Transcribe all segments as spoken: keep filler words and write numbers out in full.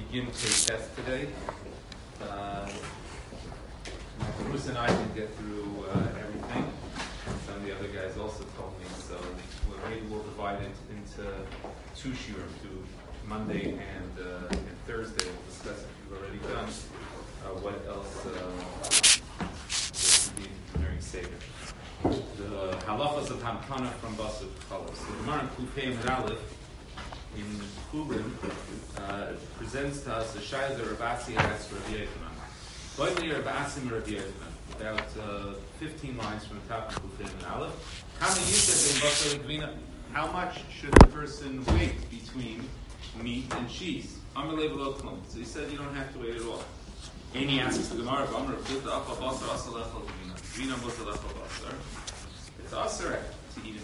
begin test today. Uh, Bruce and I didn't get through uh, everything. Some of the other guys also told me, so we're maybe we'll divide it into two shiurim, to Monday and, uh, and Thursday. We'll discuss if you've already done uh, what else uh, will be during Seder. The halachas of Hamkana from Basar Chalos. So the Gemara in Kufay and Aleph in Chubin uh, presents to us the Shai the Rabasi asks Rabbi Yochanan. Boili Rabasi and Rabbi Yochanan. About uh, fifteen lines from the top of Kufay and Aleph. Kama Yisef in Basar Gvina. How much should a person wait between meat and cheese? Amalei v'lo klum. So he said you don't have to wait at all. And he asks the Gemara, Amar Rabbi Afa Basar Asalechal Gvina. Gvina Basar Afa Basar. It's asur to eat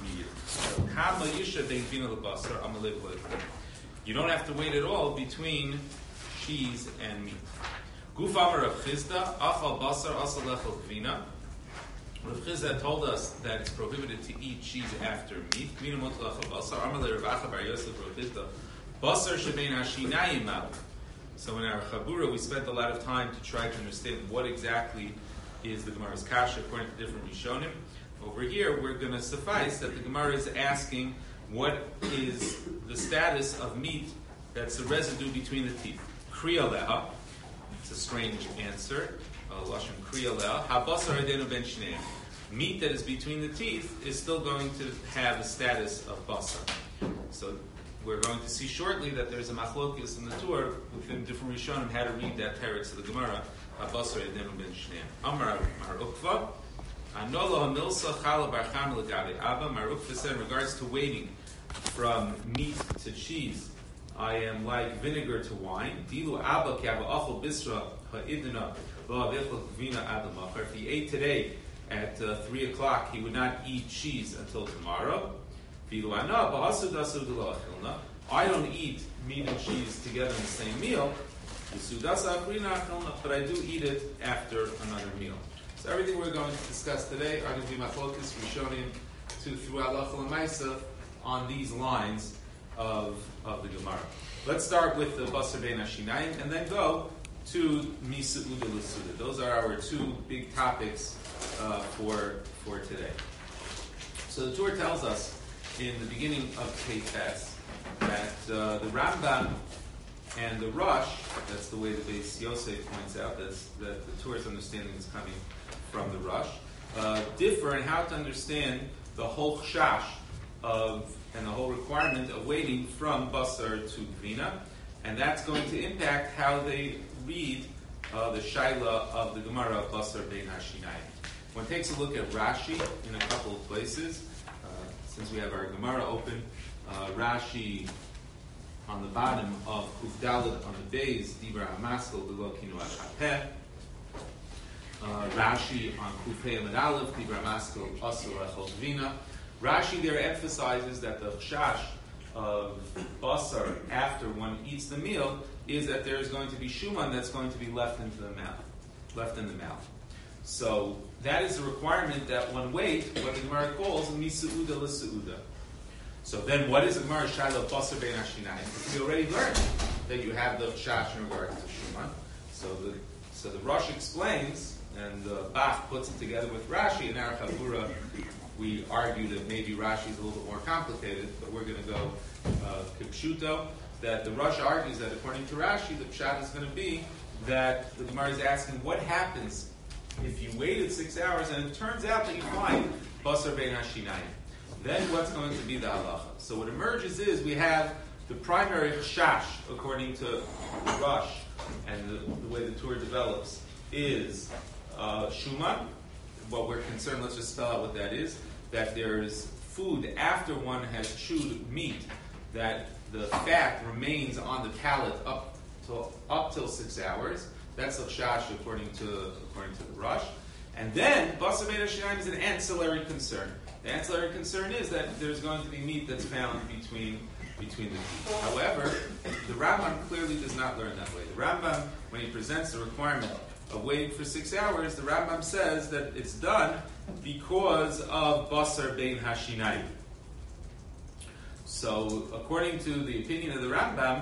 immediately. You don't have to wait at all between cheese and meat. Guf Amar Rav Chizda, Achal Basar Asal Lechel Gvina. Rav Chizda told us that it's prohibited to eat cheese after meat. Gvina Motel Achal Basar. Amar Le Rav Acha Bar Yosef Rav Chizda. Basar Shebein Hashinayim Mal. So in our Chabura, we spent a lot of time to try to understand what exactly is the Gemara's kasha according to different Rishonim. Over here, we're going to suffice that the Gemara is asking what is the status of meat that's the residue between the teeth. Kriya leha. It's a strange answer. Lashon kriya leha. Habasar adenu ben shneim. Meat that is between the teeth is still going to have a status of basar. So we're going to see shortly that there's a machlokis in the Torah within different Rishonim how to read that teretz of the Gemara. Habasar adenu ben shneim. Amar Mar Ukva. Anolo hamilsa chala bar cham legabe Abba. Mar Ukva said in regards to waiting from meat to cheese, I am like vinegar to wine. Dilu Abba ki Abba achol bisra ha'idna v'avichol gvina adamachar. If he ate today at uh, three o'clock, he would not eat cheese until tomorrow. Dilu ana ba'asu dasu d'lo achilna. I don't eat meat and cheese together in the same meal. But I do eat it after another meal. So everything we're going to discuss today are going to be my focus, Rishonim, to through Halacha L'Maisa on these lines of, of the Gemara. Let's start with the Basar Bein Hashinayim and then go to Misu'uda L'Suda. Those are our two big topics uh, for, for today. So the Torah tells us in the beginning of Keites that uh, the Rambam and the Rosh, that's the way the Beis Yosef points out, that's, that the Torah's understanding is coming from the Rosh, uh, differ in how to understand the whole chash of and the whole requirement of waiting from basar to gvina, and that's going to impact how they read uh, the shaila of the Gemara of Basar Bein Hashinayim. One takes a look at Rashi in a couple of places. Uh, since we have our Gemara open, uh, Rashi on the bottom of Kuf Daled on the base, Dibra Hamaskal B'lo Kinu Hapeh. Uh, Rashi on Kufay and Aleph, Dibra Hamaskal Asur Echol Gvina. Rashi there emphasizes that the chash of basar after one eats the meal is that there is going to be shuman that's going to be left into the mouth, left in the mouth. So that is a requirement that one wait what the Gemara calls misu'uda l'su'uda. So then, what is the Gemara Shaila of Basar Bein Hashinayim? We already learned that you have the chash in regards to shuman. So the so the Rosh explains, and the Bach puts it together with Rashi. In our Chabura, we argue that maybe Rashi is a little bit more complicated, but we're going to go uh, kipshuto. That the Rosh argues that according to Rashi, the pshat is going to be that the Gemara is asking what happens if you waited six hours and it turns out that you find Basar Bein Hashinayim. Then what's going to be the halacha? So what emerges is we have the primary chash, according to Rosh, and the, the way the Torah develops, is uh, shuman. What we're concerned, let's just spell out what that is, that there is food after one has chewed meat, that the fat remains on the palate up till, up till six hours. That's the chash according to according to the Rosh. And then, Basar Bein Hashinayim is an ancillary concern. The ancillary concern is that there's going to be meat that's found between between the teeth. However, the Rambam clearly does not learn that way. The Rambam, when he presents the requirement of waiting for six hours, the Rambam says that it's done because of Basar Bein Hashinayim. So, according to the opinion of the Rambam,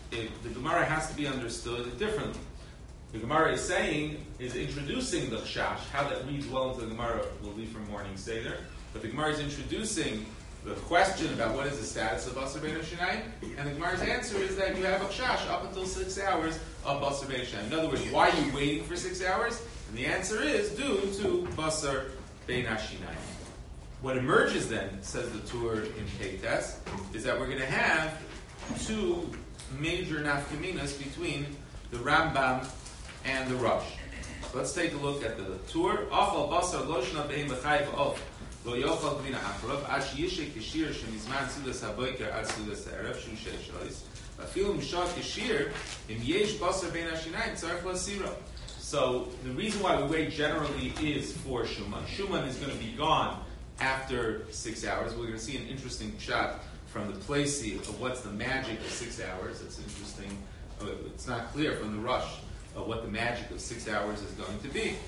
it, the Gemara has to be understood differently. The Gemara is saying, is introducing the chash. How that reads well into the Gemara will be from morning Seder. But the Gemara is introducing the question about what is the status of Basar Bein HaShinayim, and the Gemara's answer is that you have a chash up until six hours of Basar Bein HaShinayim. In other words, why are you waiting for six hours? And the answer is due to Basar Bein HaShinayim. What emerges then, says the Tur in Peites, is that we're going to have two major nafkaminas between the Rambam and the Rosh. So let's take a look at the Tur. Achal basar loshna behem b'chayv of lo yochal gvina achrav ash yishek kishir shemizman sudas haboiker ad sudas ha'erev shu sheishois afilu mishak kishir im yesh basar bein hashinayim tzarech lasira. So the reason why we wait generally is for Shuman. Shuman is going to be gone after six hours. We're going to see an interesting shot from the Placey of what's the magic of six hours. It's interesting. It's not clear from the Rush of what the magic of six hours is going to be.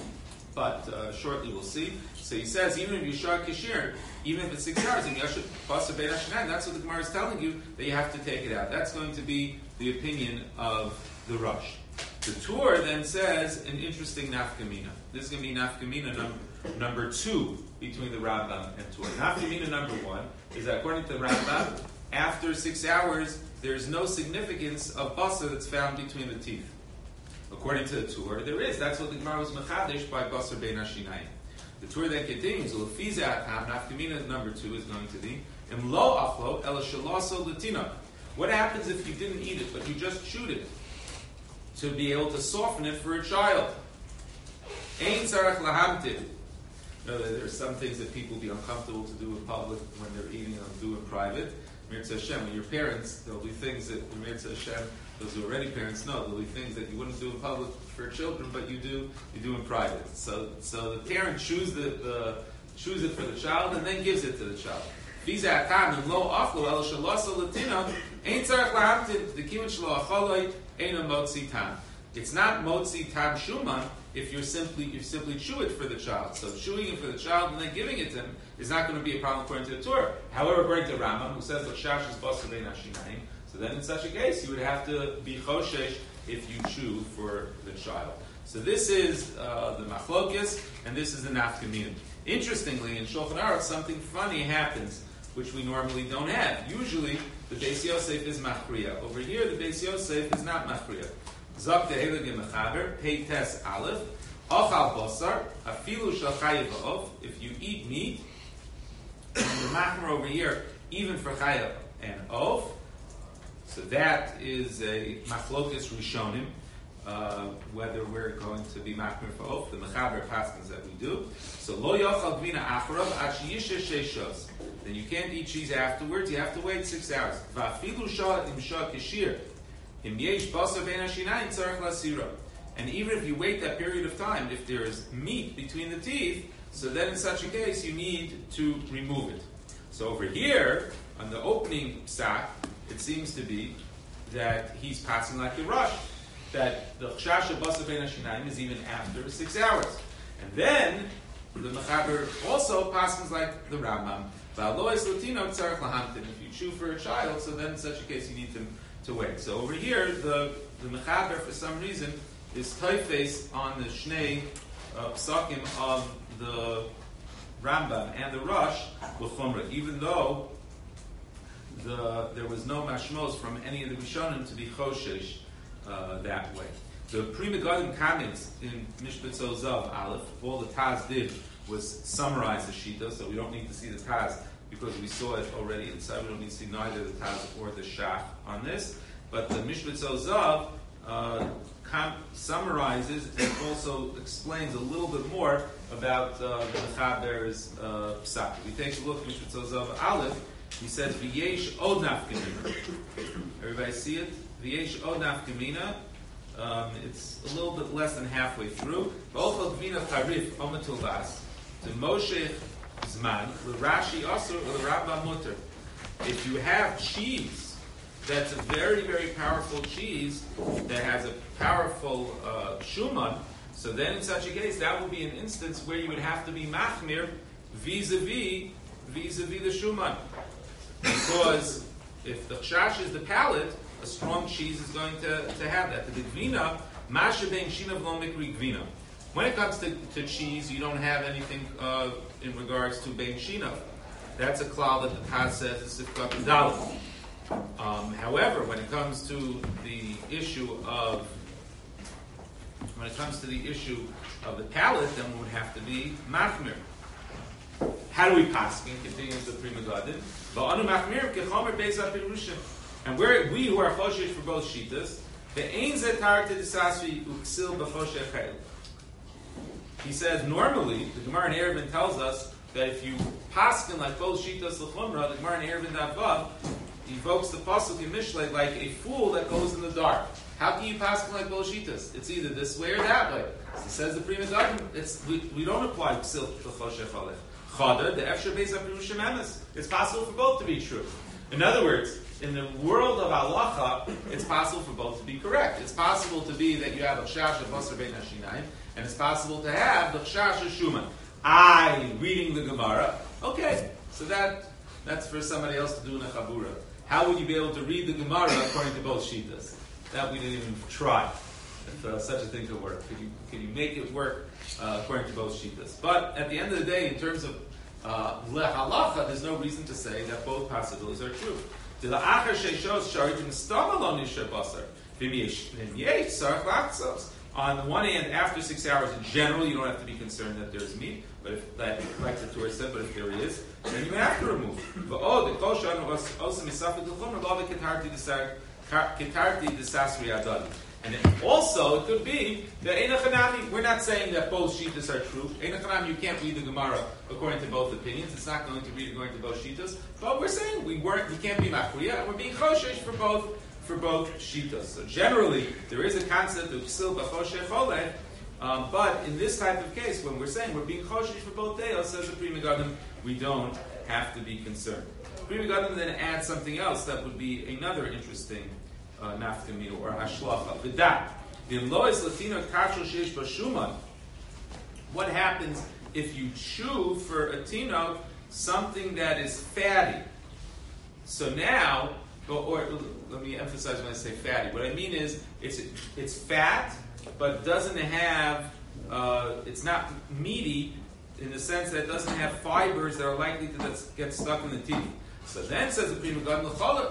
But uh, shortly we'll see. So he says, even if you shar kishir, even if it's six hours, and yashut basar bein hashinayim, that's what the Gemara is telling you, that you have to take it out. That's going to be the opinion of the Rush. The Tur then says an interesting nafkamina. This is going to be nafkamina number, number two between the Rambam and Tur. Nafkamina number one is that according to the Rambam, after six hours, there's no significance of basar that's found between the teeth. According to the Tur, there is. That's what the Gemara was mechadesh by basar bein hashinayim. The Tur then continues. Nafkamina number two is going to be im lo achlo el shalaso latina. What happens if you didn't eat it but you just chewed it to be able to soften it for a child? Ein tzarech lahamtid. There's some things that people be uncomfortable to do in public when they're eating and do in private. Mirza Hashem, when your parents, there'll be things that Mirza Hashem, those who are already parents know, there'll be things that you wouldn't do in public for children, but you do you do in private. So so the parent chews the, the chews it for the child and then gives it to the child. It's not motzi tam shuman if you're simply you simply chew it for the child. So chewing it for the child and then giving it to him is not going to be a problem according to the Torah. However, according to Rambam, who says that shash is basar bein hashinayim, so then in such a case you would have to be choshesh if you chew for the child. So this is uh, the machlokes, and this is the nafkamin. Interestingly, in Shulchan Aruch, something funny happens, which we normally don't have. Usually, the Beis Yosef is machriya. Over here, the Beis Yosef is not machriya. Zok tehelig mechaber, peites aleph, ochal basar, afilu shel chayav va'ov. If you eat meat, and the machmer over here, even for chayav and ov, so that is a machlokes rishonim. Uh, whether we're going to be machmer for ov, the mechaber paskins that we do. So lo yochal gvina acharav ad sheyisha sheishos. Then you can't eat cheese afterwards. You have to wait six hours. Va'afilu shah im shah kishir. And even if you wait that period of time, if there is meat between the teeth, so then in such a case you need to remove it. So over here, on the opening sack, it seems to be that he's passing like the Rush, that the chash of basar bein hashinayim is even after six hours. And then the Mechaber also passes like the Rambam. If you chew for a child, so then in such a case you need to to wait. So over here, the, the Mechaber, for some reason, is typeface on the Shnei uh, Psakim of the Rambam and the Rush B'chumra, even though the, there was no mashmos from any of the Rishonim to be choshesh uh, that way. The Pri Megadim comments in Mishpat Zav Aleph, all the Taz did was summarize the Shita, so we don't need to see the Taz because we saw it already inside. We don't need to see neither the Taz or the Shach on this. But the Mishpat Zav uh, com- summarizes and also explains a little bit more about uh, the Mechaber's uh, Psak. We take a look at Mishpat Zav Aleph. He says, V'yesh od nafkamina. Everybody see it? V'yesh od nafkamina. Um, it's a little bit less than halfway through. V'ochel gvina charif ometulvas. To Moshe Zman, l'Rashi Asur, l'Rabba Mutter. If you have cheese that's a very, very powerful cheese that has a powerful uh, shuman, so then in such a case, that would be an instance where you would have to be machmir vis-a-vis, vis-a-vis the shuman. Because if the chash is the palate, a strong cheese is going to, to have that. The gvina, masha bein shinav lo mikri gvina. When it comes to, to cheese, you don't have anything uh, in regards to bein shinav. That's a klal that the Taz says is sifkat dalit. Um, however, when it comes to the issue of when it comes to the issue of the palate, then we would have to be machmir. How do we paskin? Continues the Pri Megadim. Va'anu machmir kechomer beis ha'pirushim. And we're, we who are choshesh for both shitas, ve'ein zetar t'disasvi uksil b'choshech chayil. He says normally the Gemara in Eruvin tells us that if you paskin like both shitas l'chumra, the Gemara in Eruvin Davav evokes the pasuk in Mishlei like a fool that goes in the dark. How can you paskin like both shitas? It's either this way or that way. So it says the Pri Megadim, it's we, we don't apply uksil b'choshech chayil. Chada, the Efshar Beis HaPirushim Emes. It's possible for both to be true. In other words, in the world of halacha, it's possible for both to be correct. It's possible to be that you have a chash of basar bein hashinayim, and it's possible to have the chash of shuman. I reading the Gemara. Okay, so that that's for somebody else to do in a chabura. How would you be able to read the Gemara according to both shitas? That we didn't even try. If uh, such a thing could work, could you could you make it work uh, according to both shitas? But at the end of the day, in terms of uh, lehalacha, there's no reason to say that both possibilities are true. On the one hand, after six hours in general, you don't have to be concerned that there's meat. But if, like, like the Torah said, but if there is, then you have to remove. And it also, it could be that Einachanami, we're not saying that both shitas are true. Einachanami, you can't read the Gemara according to both opinions. It's not going to read according to both shitas. But we're saying we weren't, we can't be machriya, and we're being choshesh for both for both shitas. So generally, there is a concept of ksil b'choshech oleh, um, but in this type of case, when we're saying we're being choshesh for both deos, says the Pri Megadim, we don't have to be concerned. Pri Megadim then adds something else that would be another interesting Uh, nafkamina or hashlacha. V'dat v'imlois latino kachol sheish b'shuman. What happens if you chew for a tino something that is fatty? So now, or, or let me emphasize when I say fatty. What I mean is it's it's fat, but doesn't have. Uh, it's not meaty in the sense that it doesn't have fibers that are likely to get stuck in the teeth. So then says the Pri Megadim,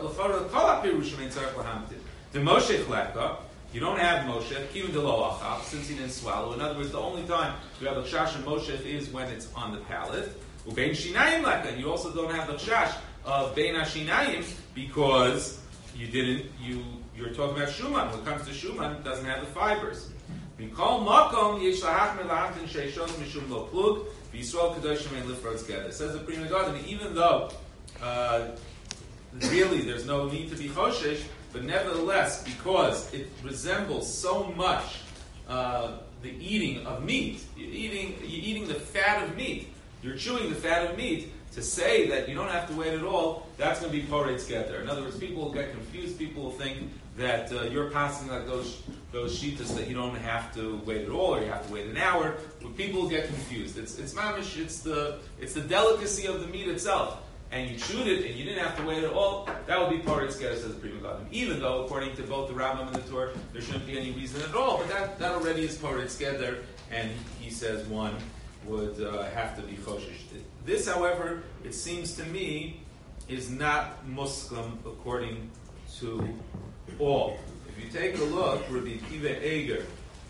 the Moshe chleka, you don't have Moshe, kiyun de lo achaf, since he didn't swallow. In other words, the only time you have the chash and Moshe is when it's on the palate. Ubein shinayim leka, you also don't have the chash of bein hashinayim because you didn't. You you're talking about shuman. When it comes to shuman, it doesn't have the fibers. Mikol makom yesh lahach melachtin sheishos mishum lo plug v'Yisrael kadoshim ein lifrod together. Says the Pri Megadim, even though Uh, really, there's no need to be choshesh, but nevertheless, because it resembles so much uh, the eating of meat, you're eating, you're eating the fat of meat, you're chewing the fat of meat, to say that you don't have to wait at all, that's going to be porei together. In other words, people will get confused, people will think that uh, you're passing like those those shitas that you don't have to wait at all, or you have to wait an hour. But people will get confused. It's it's mamish, it's the it's the delicacy of the meat itself. And you chewed it, and you didn't have to wait at all, that would be porei together, says the Pri Megadim. Even though, according to both the Rambam and the Torah, there shouldn't be any reason at all, but that, that already is porei together, and he says one would uh, have to be choshesh. This, however, it seems to me, is not muslim according to all. If you take a look, Rabbi Akiva Eiger,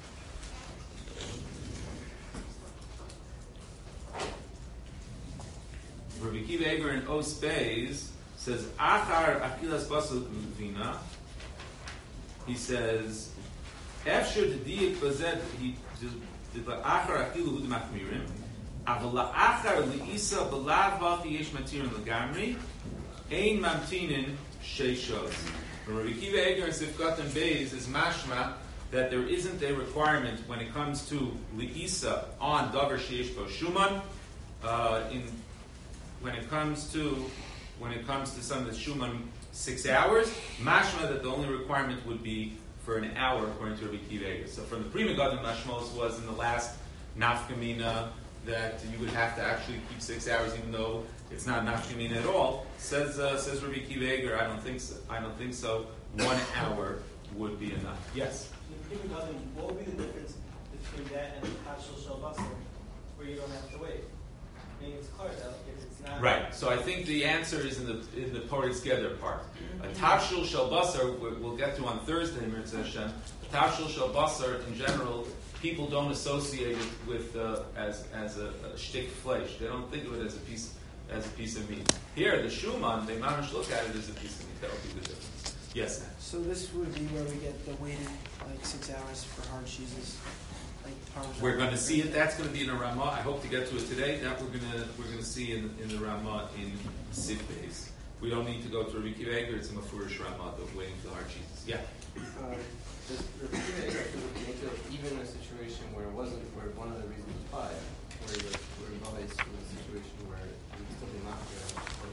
Rabbi Akiva Eiger in Os Beis says, Achar Achilas Basel Vina. He says, Efshir Tediyik Bazed, he Achar Achilu Hud Machmirim, Avala Achar Liisa Balav Vachi Yesh Matirin Lagamri, Ein Mamtinin Sheishos. Rabbi Akiva Eiger in Sifkat and Beis is mashma that there isn't a requirement when it comes to Liisa on Davar Sheish Bo Shuman, uh, in When it comes to when it comes to some of the shuman six hours, mashma that the only requirement would be for an hour according to Rabbi Akiva Eiger. So from the Pri Megadim, mashmos was in the last nafkamina that you would have to actually keep six hours, even though it's not nafkamina at all. Says uh, says Rabbi Akiva Eiger, I don't think so. I don't think so. one hour would be enough. Yes? What would be the difference between that and the Tashil Shel Basar, where you don't have to wait? I mean, it's clear that if it's not... Right. So I think the answer is in the in the Poritz Geder part. A Tashil Shel Basar, we'll get to on Thursday, Mirza Hashem. A Tashil Shel Basar, in general, people don't associate it with uh, as as a, a shtick flesh. They don't think of it as a piece as a piece of meat. Here, the Shuman, they mamish look at it as a piece of meat. That would be the difference. Yes, Matt? So this would be where we get the weighted, like, six hours for hard cheeses, like Parmesan. We're going to see it. That's going to be in a Ramah. I hope to get to it today. That we're going to we're going to see in in the Ramah in Sif Beis. We don't need to go to Rabbi Kiva Eger. It's a Mefurish Ramah, but waiting for the hard cheeses. Yeah. Uh, does Rabbi Kiva Eger make it even in a situation where it wasn't, where one of the reasons was five, where the where Rabbi is in a situation where it would still be not there,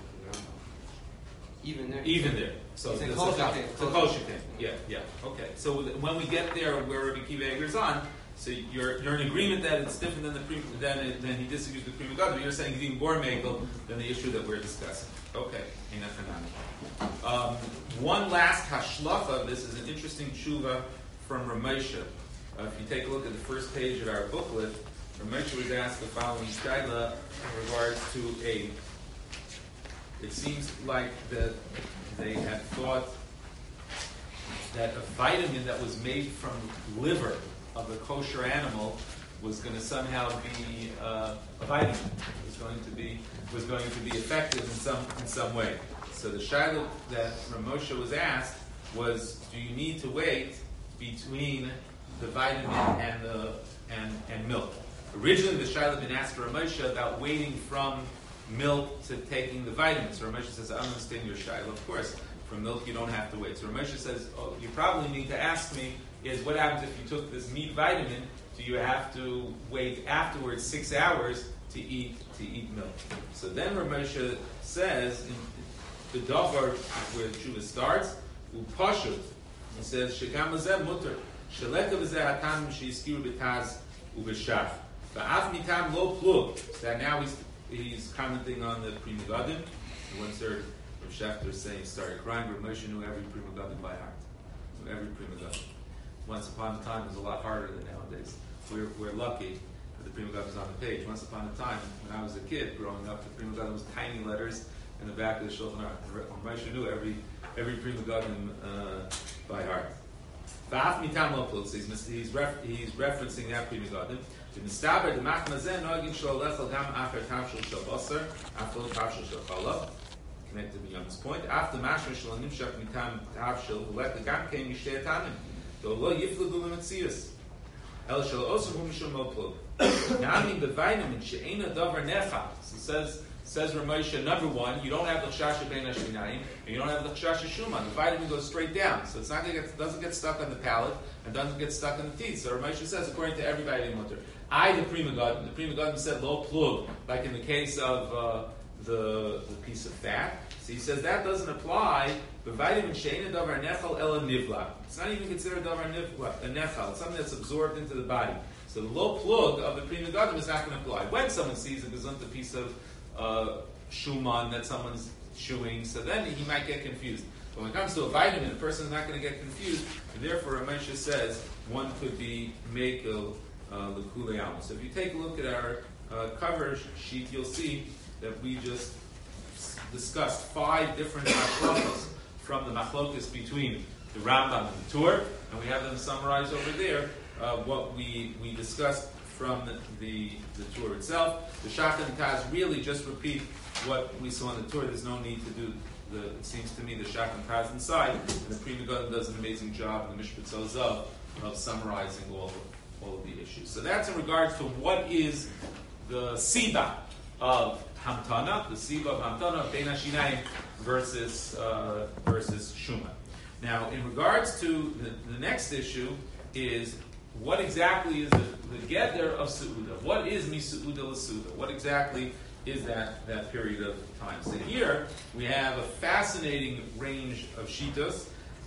even there. Even there. So it's it's a kosher thing. It's a kosher thing. Yeah, yeah. Okay. So when we get there, where Rabbi Kiva Eger is on, so you're you're in agreement that it's different than the pre, than it, than he disagrees with Prima God, but you're saying even more megal than the issue that we're discussing. Okay. Um, one last hashlacha. This is an interesting tshuva from Ramesha. Uh, if you take a look at the first page of our booklet, Ramesha was asked the following shaila in regards to a. It seems like that they had thought that a vitamin that was made from liver of a kosher animal was going to somehow be uh, a vitamin. It was going to be was going to be effective in some in some way. So the shaila that Ramosha was asked was, do you need to wait between the vitamin and the and, and milk? Originally, the shaila had been asked for Ramosha about waiting from milk to taking the vitamins. So Ramosha says, I don't understand your shaila. Of course, from milk you don't have to wait. So Ramosha says, oh, you probably need to ask me is what happens if you took this meat vitamin? Do you have to wait afterwards six hours to eat to eat milk? So then Ramosha says in the davar where the tshuva starts, upashut. He says shekam hazeh muter sheleka v'zeh hatam sheizkiru b'taz u'b'shaf va'af mitam lo plug. So that now he's he's commenting on the Pri Megadim. I once heard Rav Schechter saying, started crying, but Moshe knew every Pri Megadim by heart. Knew every Pri Megadim. Once upon a time, it was a lot harder than nowadays. We're, we're lucky that the Pri Megadim is on the page. Once upon a time, when I was a kid growing up, the Pri Megadim was tiny letters in the back of the Shulchan Aruch. Moshe knew every every Pri Megadim uh, by heart. V'af mitam lo plug. He's he's, ref, he's referencing that Pri Megadim. The mistaber the machmazeh noagin shel lechel gam after tavshil shel basar after tavshil shel chalav. Connected to Yom's point. After mashma shel nimshach mitam tavshil lechel gam came mishtei tanim. Do lo yiflugu lemetzius. El shel osur hu mishum mo plug. Nami the vitamin she'ena davar necha. So says says Ramosha, number one, you don't have the chashasha bein hashminayim, and you don't have the chashasha shuman. The vitamin goes straight down, so it's not gonna get, doesn't get stuck on the palate and doesn't get stuck in the teeth. So Ramosha says, according to everybody in Mutter, I, the Pri Megadim, the Pri Megadim said lo plug, like in the case of uh, the the piece of fat. So he says that doesn't apply. The vitamin she'ena davar nechal ela nivla. It's not even considered davar nivla, a nechal. It's something that's absorbed into the body. So the low plug of the Pri Megadim is not going to apply. When someone sees a gazunta piece of uh, shuman that someone's chewing, so then he might get confused. But when it comes to a vitamin, the person is not going to get confused. And therefore, Ramesha says one could be mekel l'kulei alma. So if you take a look at our uh, cover sheet, you'll see that we just discussed five different machlokes from the machlokes between the Rambam and the Tur, and we have them summarized over there. Uh, what we, we discussed from the, the, the Tur itself. The Shach and Taz really just repeat what we saw in the Tur. There's no need to do, the, it seems to me, the Shach and Taz inside. And the Pri Megadim does an amazing job in the Mishpat Zozav of summarizing all of, all of the issues. So that's in regards to what is the Siba of Hamtana, the Siba of Hamtana of Bein HaShinayim versus, uh, versus Shuma. Now, in regards to the, the next issue is what exactly is the, the Geder of Seuda? What is Misu'uda L'Seuda? What exactly is that, that period of time? So here we have a fascinating range of Shitos,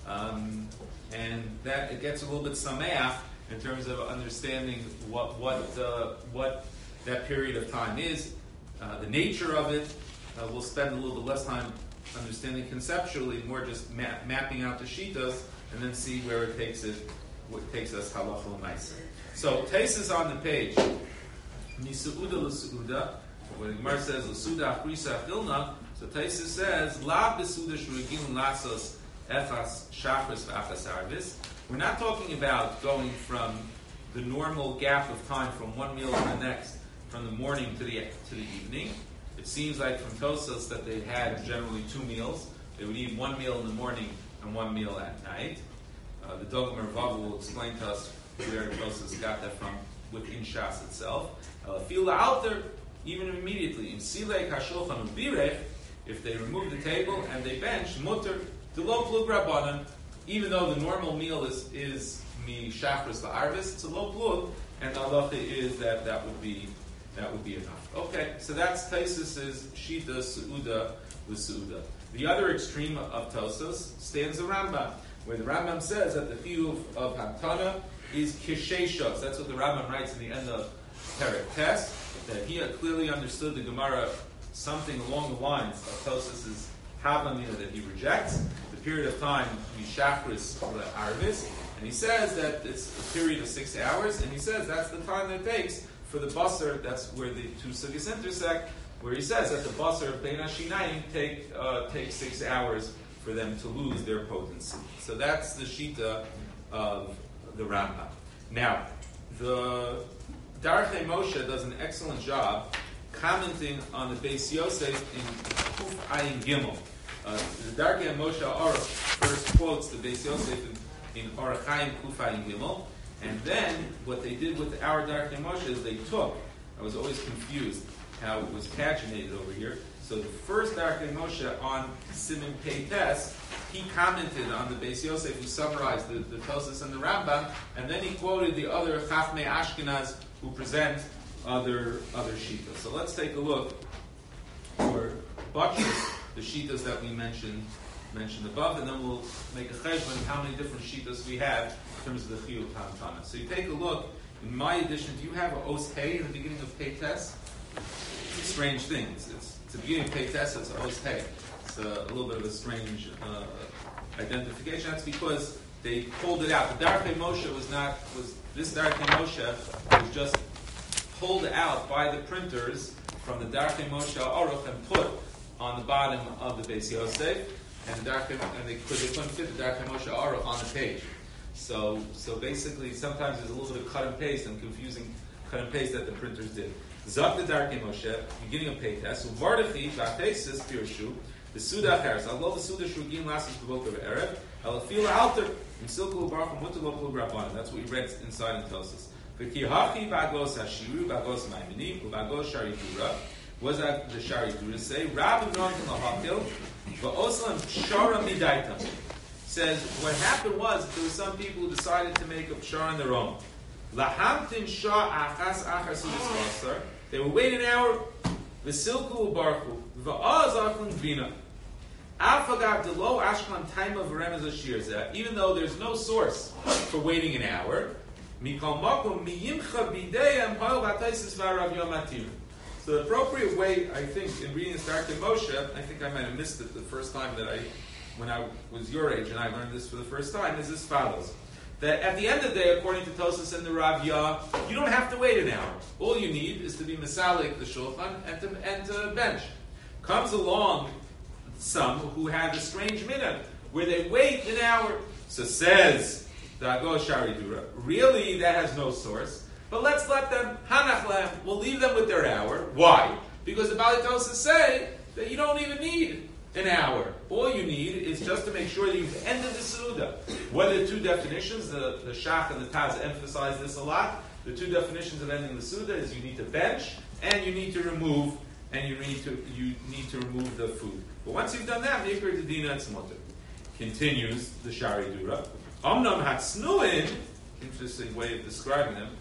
um, and that it gets a little bit sameach in terms of understanding what what uh, what that period of time is, uh, the nature of it. Uh, we'll spend a little bit less time understanding conceptually, more just ma- mapping out the shitas, and then see where it takes it, what takes us halacha l'maisa. So Taisus on the page, Misuuda l'suuda, when the Gemara says l'suuda achrisa achilna, so Taisus says la b'suuda shurigin lasos echas shachris v'achas arvis. We're not talking about going from the normal gap of time from one meal to the next, from the morning to the to the evening. It seems like from Tosas that they had generally two meals. They would eat one meal in the morning and one meal at night. Uh, the Dogma Ravav will explain to us where Tosas got that from within Shas itself. Feel out there even immediately in Silei Kashulchan Ubirech, if they remove the table and they bench mutter the lo plug rabbanan, even though the normal meal is is mi shachris la'arvis, it's a low plug, and the halacha is that that would be that would be enough. Okay, so that's Taisus's shita suuda l'suuda. The other extreme of Tosas stands the Rambam, where the Rambam says that the chiyuv of Hamtana is kisheshos. That's what the Rambam writes in the end of Perek Tes, that he had clearly understood the Gemara something along the lines of Tosas's Havamina that he rejects, the period of time mishachris arvis, and he says that it's a period of six hours, and he says that's the time that it takes for the basar. That's where the two sugis intersect, where he says that the basar of Bein HaShinayim take uh, take six hours for them to lose their potency. So that's the shita of the Rambam. Now, the Darchei Moshe does an excellent job commenting on the Beis Yosef in Kuf Ayin Gimel. Uh, the Darchei Moshe Aruch first quotes the Beis Yosef in, in Orach Chaim Kuf Ayin Gimel, and then what they did with our Darchei Moshe is they took, I was always confused how it was paginated over here, so the first Darchei Moshe on Siman Pei Tes, he commented on the Beis Yosef, who summarized the, the Tosas and the Rambam, and then he quoted the other Chachmei Ashkenaz who present other other shitas. So let's take a look for buttress the shitas that we mentioned mentioned above, and then we'll make a cheshbon how many different shitas we have in terms of the chiyuv hamtana. So you take a look. In my edition, do you have a os hey in the beginning of Pei Tes? It's a strange thing. It's, it's, it's the beginning of Pei Tes. It's a os hey. It's a, a little bit of a strange uh, identification. That's because they pulled it out. The Darchei Moshe was not was this Darchei Moshe was just pulled out by the printers from the Darchei Moshe Aruch and put on the bottom of the Beis Yosef, and the Darchei, and they, could, they couldn't fit the Darchei Moshe Aruch on the page. So, so basically, sometimes there's a little bit of cut and paste and confusing cut and paste that the printers did. Zak the Darchei Moshe, beginning of Pei Tes, Uvardechi Vatesis Pirshu, the Suda Cheres. Allah the Suda Shugin Lasis Kavok of Erev. Alafila Alter in Silku Baruch Mutalopul Rabban. That's what we read inside in Tosas. V'kihachi Bagos Hashiru Bagos Maimini Bagos Sharidura. Was that the Sharidura say? Rabbi Ronkin Lahakil V'oslam Shara Midaitam. Says what happened was there were some people who decided to make a pshar on their own. Lahamtin Shah Achas Achas U'Svasar. They were waiting an hour. V'silku U'Barchu V'az Achlin Vina. Afagat Delo Ashkan Time of Remez Ashirza. Even though there's no source for waiting an hour. Mikal Makom Miyimcha Bidei Empal Vataisis Varav Yom Atir. So the appropriate way, I think, in reading this Darchei Moshe, I think I might have missed it the first time that I, when I was your age and I learned this for the first time, is as follows. That at the end of the day, according to Tosas and the Rav Yah, you don't have to wait an hour. All you need is to be Masalik the Shulchan and to, and to bench. Comes along some who have a strange minhag where they wait an hour. So says the Agos Sharidura, really that has no source, but let's let them, Hanachlem, we'll leave them with their hour. Why? Because the Bali Tosas say that you don't even need an hour. All you need is just to make sure that you've ended the Suda. What are the two definitions? The, the Shach and the Taz emphasize this a lot. The two definitions of ending the Suda is you need to bench and you need to remove and you need to you need to remove the food. But once you've done that, Mikra Dedina it's mutter. Continues the Shari Dura. Omnam Hatsnuin, interesting way of describing them.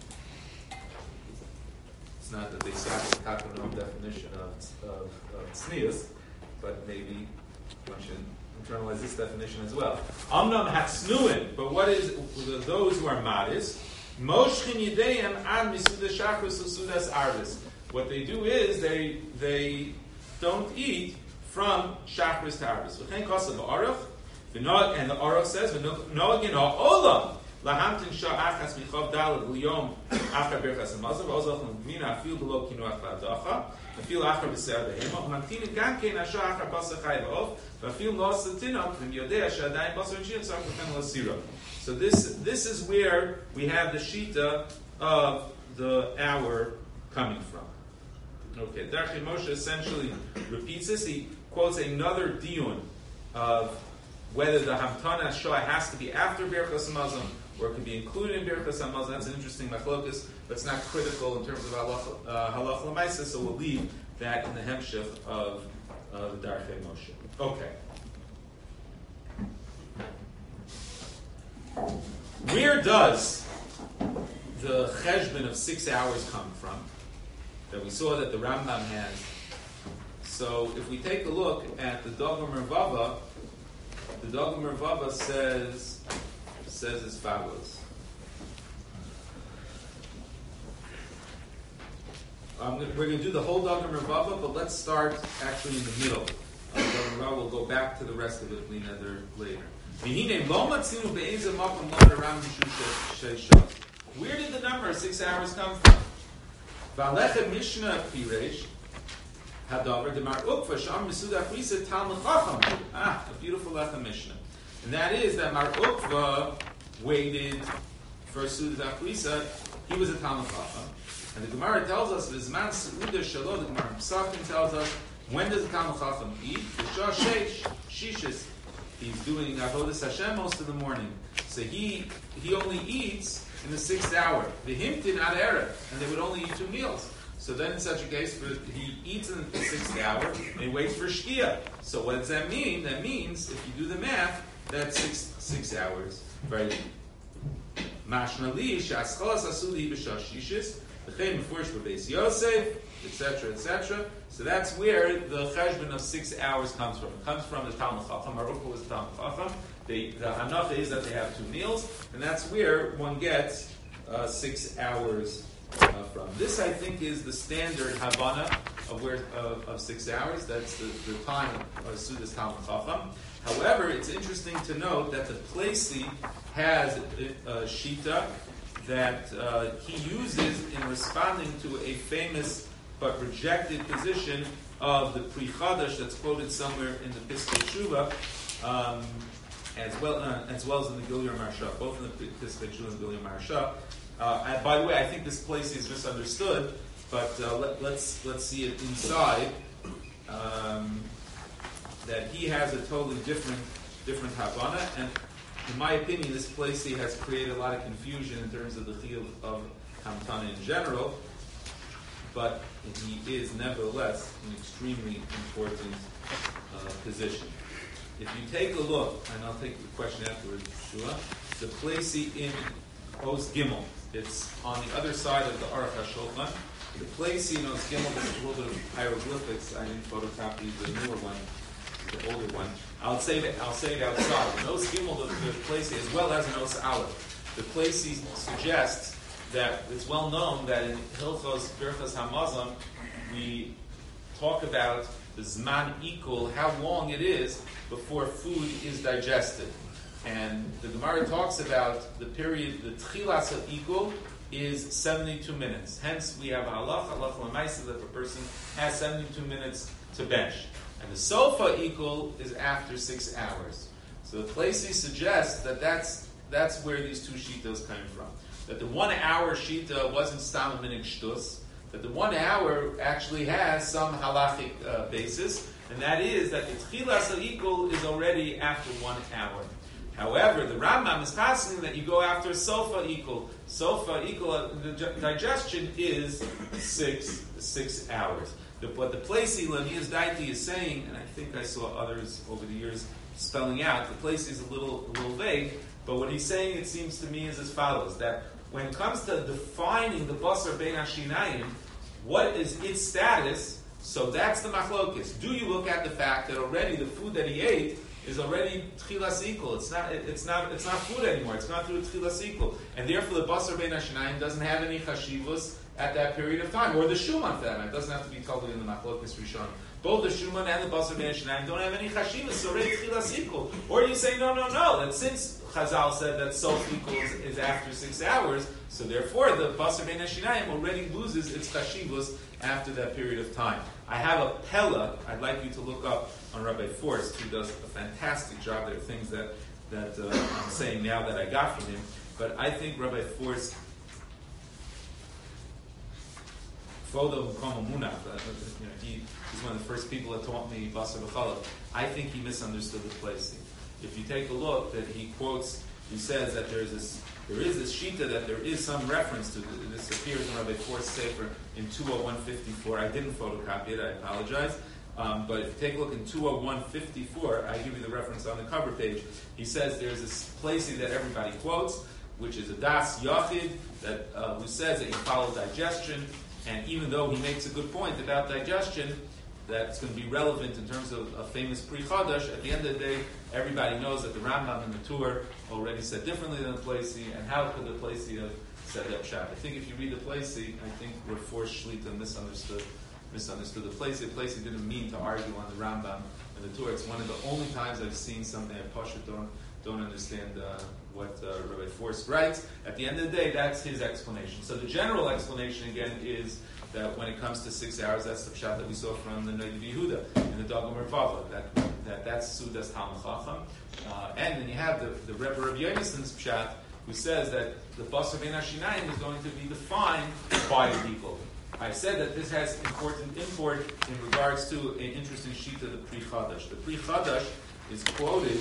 It's not that they sat the Takanam definition of, of, of tznius, but maybe one should internalize this definition as well. Omnam Hatsnuin, but what is those who are modest? Moshchin Yideyim Ad Misuda Shachris Usudas Arvis. What they do is they they don't eat from Shachris to Arvis. V'chein kosav v'aruch, v'noag, and the Aruch says, v'noagin ha'olam, lahamtin sha'achas michav dalad l'yom achar birchas hamazon, v'ozach l'mina afil b'lo kinuach v'adacha, afil achar b'ser behema, v'mamtinin gan kein asha achar basar chay v'ov, v'afil noas l'tinok, v'myodea she'adayim basar and shiyam tzarech l'chen l'asira. So this, this is where we have the shita of the hour coming from. Okay, Darchei Moshe essentially repeats this. He quotes another diun of whether the Hamtana Shoah has to be after Birchas Hamazon or it can be included in Birchas Hamazon. That's an interesting machlokas, but it's not critical in terms of halacha uh, halach l'maisa, so we'll leave that in the hemshech of uh, the Darchei Moshe. Okay. Where does the cheshbon of six hours come from? That we saw that the Rambam has. So if we take a look at the Dogma Mervava, the Dogma Mervava says says as follows. Um, we're going to do the whole Dogma Mervava, but let's start actually in the middle of the Dogma Mervava. We'll go back to the rest of it later. Where did the number of six hours come from? V'alechem Mishnah Piresh Hadavar Demar Ukva Sham Mesuda Frisa Talmud Chacham. Ah, a beautiful Lechem Mishnah, and that is that Mar Ukva waited for Suda Frisa. He was a Talmud Chacham, and the Gemara tells us V'zman Seuda Shalom. The Gemara Psachim tells us when does the Talmud Chacham eat? V'shah Sheish Shishis. He's doing Avodas Hashem most of the morning, so he he only eats in the sixth hour. The himtin ad erev, and they would only eat two meals. So then, in such a case, he eats in the sixth hour and he waits for shkia. So what does that mean? That means, if you do the math, that's six six hours. Right? Mashna li shaschalas asuli b'shashishis v'chein mefurish b'beis Yosef, et cetera, et cetera. So that's where the cheshbon of six hours comes from. It comes from the Talmud Chacham. Marukah was the Talmud Chacham. The, the hanacha is that they have two meals, and that's where one gets uh, six hours uh, from. This, I think, is the standard Havana of where of, of six hours. That's the, the time of Sudas Talmud Chacham. However, it's interesting to note that the Plesi has a, a shita that uh, he uses in responding to a famous but rejected position of the Pri Chadash that's quoted somewhere in the Piskei Tshuva. Um, As well, uh, as well as in the Gilui Maharsha, both in the Piskei Tshuva and the Gilui Maharsha. Uh, and by the way, I think this place is misunderstood, but uh, let, let's let's see it inside. Um, that he has a totally different different Havana, and in my opinion, this place has created a lot of confusion in terms of the Chiyuv of Hamtana in general. But he is nevertheless an extremely important uh, position. If you take a look, and I'll take the question afterwards, Shua, the Plesi in Oz Gimel, it's on the other side of the Aruch HaShulchan. The Plesi in Oz Gimel, there's a little bit of hieroglyphics. I didn't photocopy the newer one, the older one. I'll say it, I'll say it outside. In Oz Gimel, the, the Plesi, as well as in Oz Aleph, the Plesi suggests that it's well known that in Hilchos Birchas Hamazon, we talk about the Zman Ikul, how long it is before food is digested. And the Gemara talks about the period, the Tchilas of Ikul is seventy-two minutes. Hence, we have a halach, halach l'maisa, that the person has seventy-two minutes to bench. And the Sofa Ikul is after six hours. So the Plesi suggests that that's, that's where these two shitas come from. That the one hour shita wasn't stam minig shtus, that the one hour actually has some halachic uh, basis, and that is that the tchilas ha'ikul is already after one hour. However, the Rambam is passing that you go after sofa ikul. Sofa ikul, the digestion is six six hours. The, what the Plesi Lanias Daiti is saying, and I think I saw others over the years spelling out, the Plesi is a little a little vague, but what he's saying, it seems to me, is as follows: that when it comes to defining the basar bein hashinayim, what is its status? So that's the machlokis. Do you look at the fact that already the food that he ate is already tchilas ikul? It's not. It, it's not. It's not food anymore. It's not through tchilas ikul, and therefore the basar bein hashinayim doesn't have any chashivus at that period of time, or the shuman for that matter. It doesn't have to be totally in the machlokis rishon both the Shuman and the Basar Ben Shinayim don't have any chashivas, so already Chilas equal. Or you say, no, no, no, that since Chazal said that Sof equals is after six hours, so therefore the Basar Ben Shinayim already loses its chashivas after that period of time. I have a Pella I'd like you to look up on Rabbi Forst, who does a fantastic job. There are things that, that uh, I'm saying now that I got from him, but I think Rabbi Forst Fodo Mukom Munach, you know, he, he's one of the first people that taught me Basar B'Chalav. I think he misunderstood the placing. If you take a look, that he quotes, he says that there is this, there is this shita that there is some reference to. This appears in Rabbi Forst's Sefer in two oh one fifty-four. I didn't photocopy it. I apologize. Um, but if you take a look in two oh one fifty-four, I give you the reference on the cover page. He says there's this placing that everybody quotes, which is a Das Yachid, that uh, who says that you follow digestion. And even though he makes a good point about digestion, that's going to be relevant in terms of a famous Pri Chadash, at the end of the day, everybody knows that the Rambam and the Tur already said differently than the Placey, and how could the Placey have said that Pshat? I think if you read the Placey, I think we're forced Shlita misunderstood misunderstood the Placey. The Placey didn't mean to argue on the Rambam and the Tur. It's one of the only times I've seen something I Pasha don't, don't understand uh, what uh, Rabbi Forst writes. At the end of the day, that's his explanation. So the general explanation, again, is that when it comes to six hours, that's the pshat that we saw from the Noid Yehuda in the Dagom Mervava, that, that that's Sudas Talmud Chacham. Uh, and then you have the, the Rebbe Rav Yonasson's pshat, who says that the Basar Ben Shinayim is going to be defined by the people. I said that this has important import in regards to an interesting sheet of the Pri Chadash. The Pri Chadash is quoted.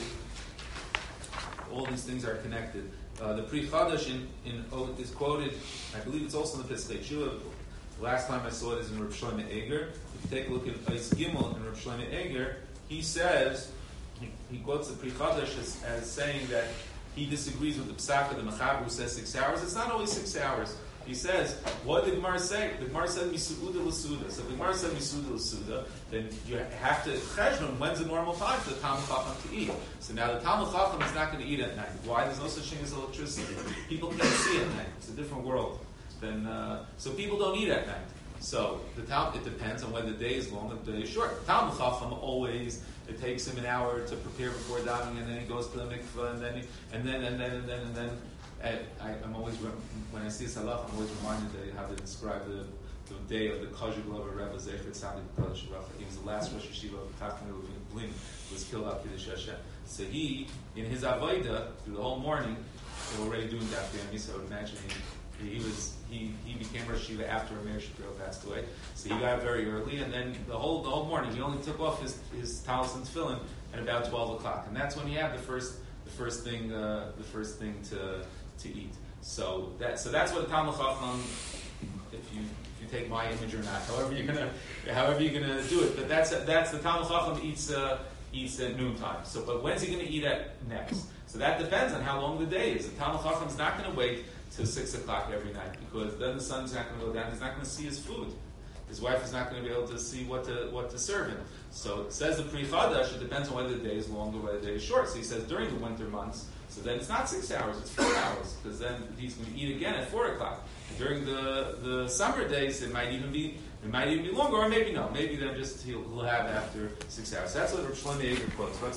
All these things are connected. Uh, the Pri Chadash in, in, oh, is quoted, I believe it's also in the Pesach Shua. The last time I saw it is in Reb Shlomo Eger. If you take a look at Eis Gimel in Reb Shlomo Eger, he says, he, he quotes the Pri Chadash as, as saying that he disagrees with the Psaka, the Mechaber, who says six hours. It's not always six hours. He says, what did Gemara say? The Gemara said Misuda L'Suda. So if the Gemara said Misuda L'Suda, then you have to cheshbon when's the normal time for the Talmud Chacham to eat. So now the Talmud Chacham is not going to eat at night. Why? There's no such thing as electricity. People can't see at night. It's a different world. Then, uh, so people don't eat at night. So the Talmud, it depends on whether the day is long or the day is short. The Talmud Chacham always, it takes him an hour to prepare before davening, and then he goes to the mikveh, and then he, and then and then and then and then. And I, I'm always when I see Salaf, I'm always reminded that how they describe the, the day of the Kajik Glover Rebbe Zecher Tzadik Kodesh Baruch. He was the last Rosh Yeshiva of Chacham Blin, who was killed after the Sheshem. So he, in his avodah through the whole morning, they were already doing that for him. So I would imagine he, he was he, he became Rosh Yeshiva after Meir Shapiro passed away. So he got up very early, and then the whole the whole morning he only took off his his talis and tefillin at about twelve o'clock, and that's when he had the first the first thing uh, the first thing to. to eat. So that so that's what the Talmud Chacham, if you if you take my image or not, however you're gonna however you're gonna do it. But that's that's the Talmud Chacham eats uh, eats at noontime. So but when's he gonna eat at next? So that depends on how long the day is. The Talmud Chacham is not gonna wait till six o'clock every night, because then the sun's not gonna go down. He's not gonna see his food. His wife is not going to be able to see what to what to serve him. So it says the Pri Chadash, it depends on whether the day is long or whether the day is short. So he says during the winter months, so then it's not six hours, it's four hours, because then he's going to eat again at four o'clock. During the, the summer days, it might even be it might even be longer, or maybe no. Maybe then just he'll, he'll have after six hours. So that's what Reb Shlomo Eger quotes. But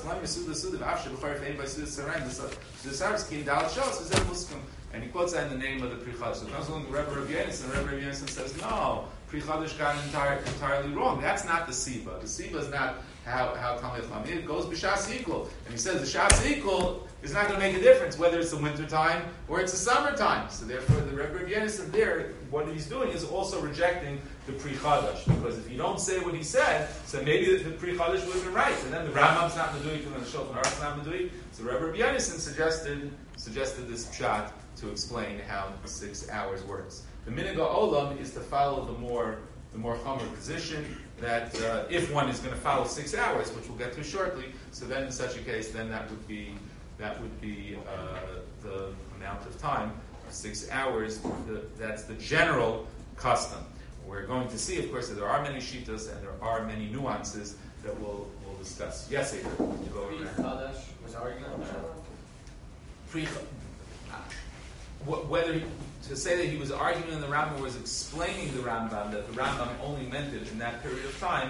and he quotes that in the name of the Pri Chadash. So it comes along the Rebbe Rav Yonason, and Rebbe Rav Yonason says, no, Pri Chadash got entire, entirely wrong. That's not the Siba. The Siba is not how how Talmud Chacham. It goes b'shas equal, and he says the shas equal is not going to make a difference whether it's the winter time or it's the summertime. So therefore, the Rebbe Rav Yonason there, what he's doing is also rejecting the Pri Chadash, because if you don't say what he said, so maybe the, the Pri Chadash would have been right, and then the Rambam's not Meduik, and the Shulchan Aruch's not Meduik. So Rebbe Rav Yonason suggested suggested this pshat to explain how six hours works. The minhag olam is to follow the more the more chomer position, that uh, if one is going to follow six hours, which we'll get to shortly, so then in such a case, then that would be that would be uh, the amount of time, six hours. The, that's the general custom. We're going to see, of course, that there are many shitas and there are many nuances that we'll we'll discuss. Yes, Eitan, you go over there. Chadash was arguing on that. Pre- Whether he, to say that he was arguing in the Rambam was explaining the Rambam, that the Rambam only meant it in that period of time,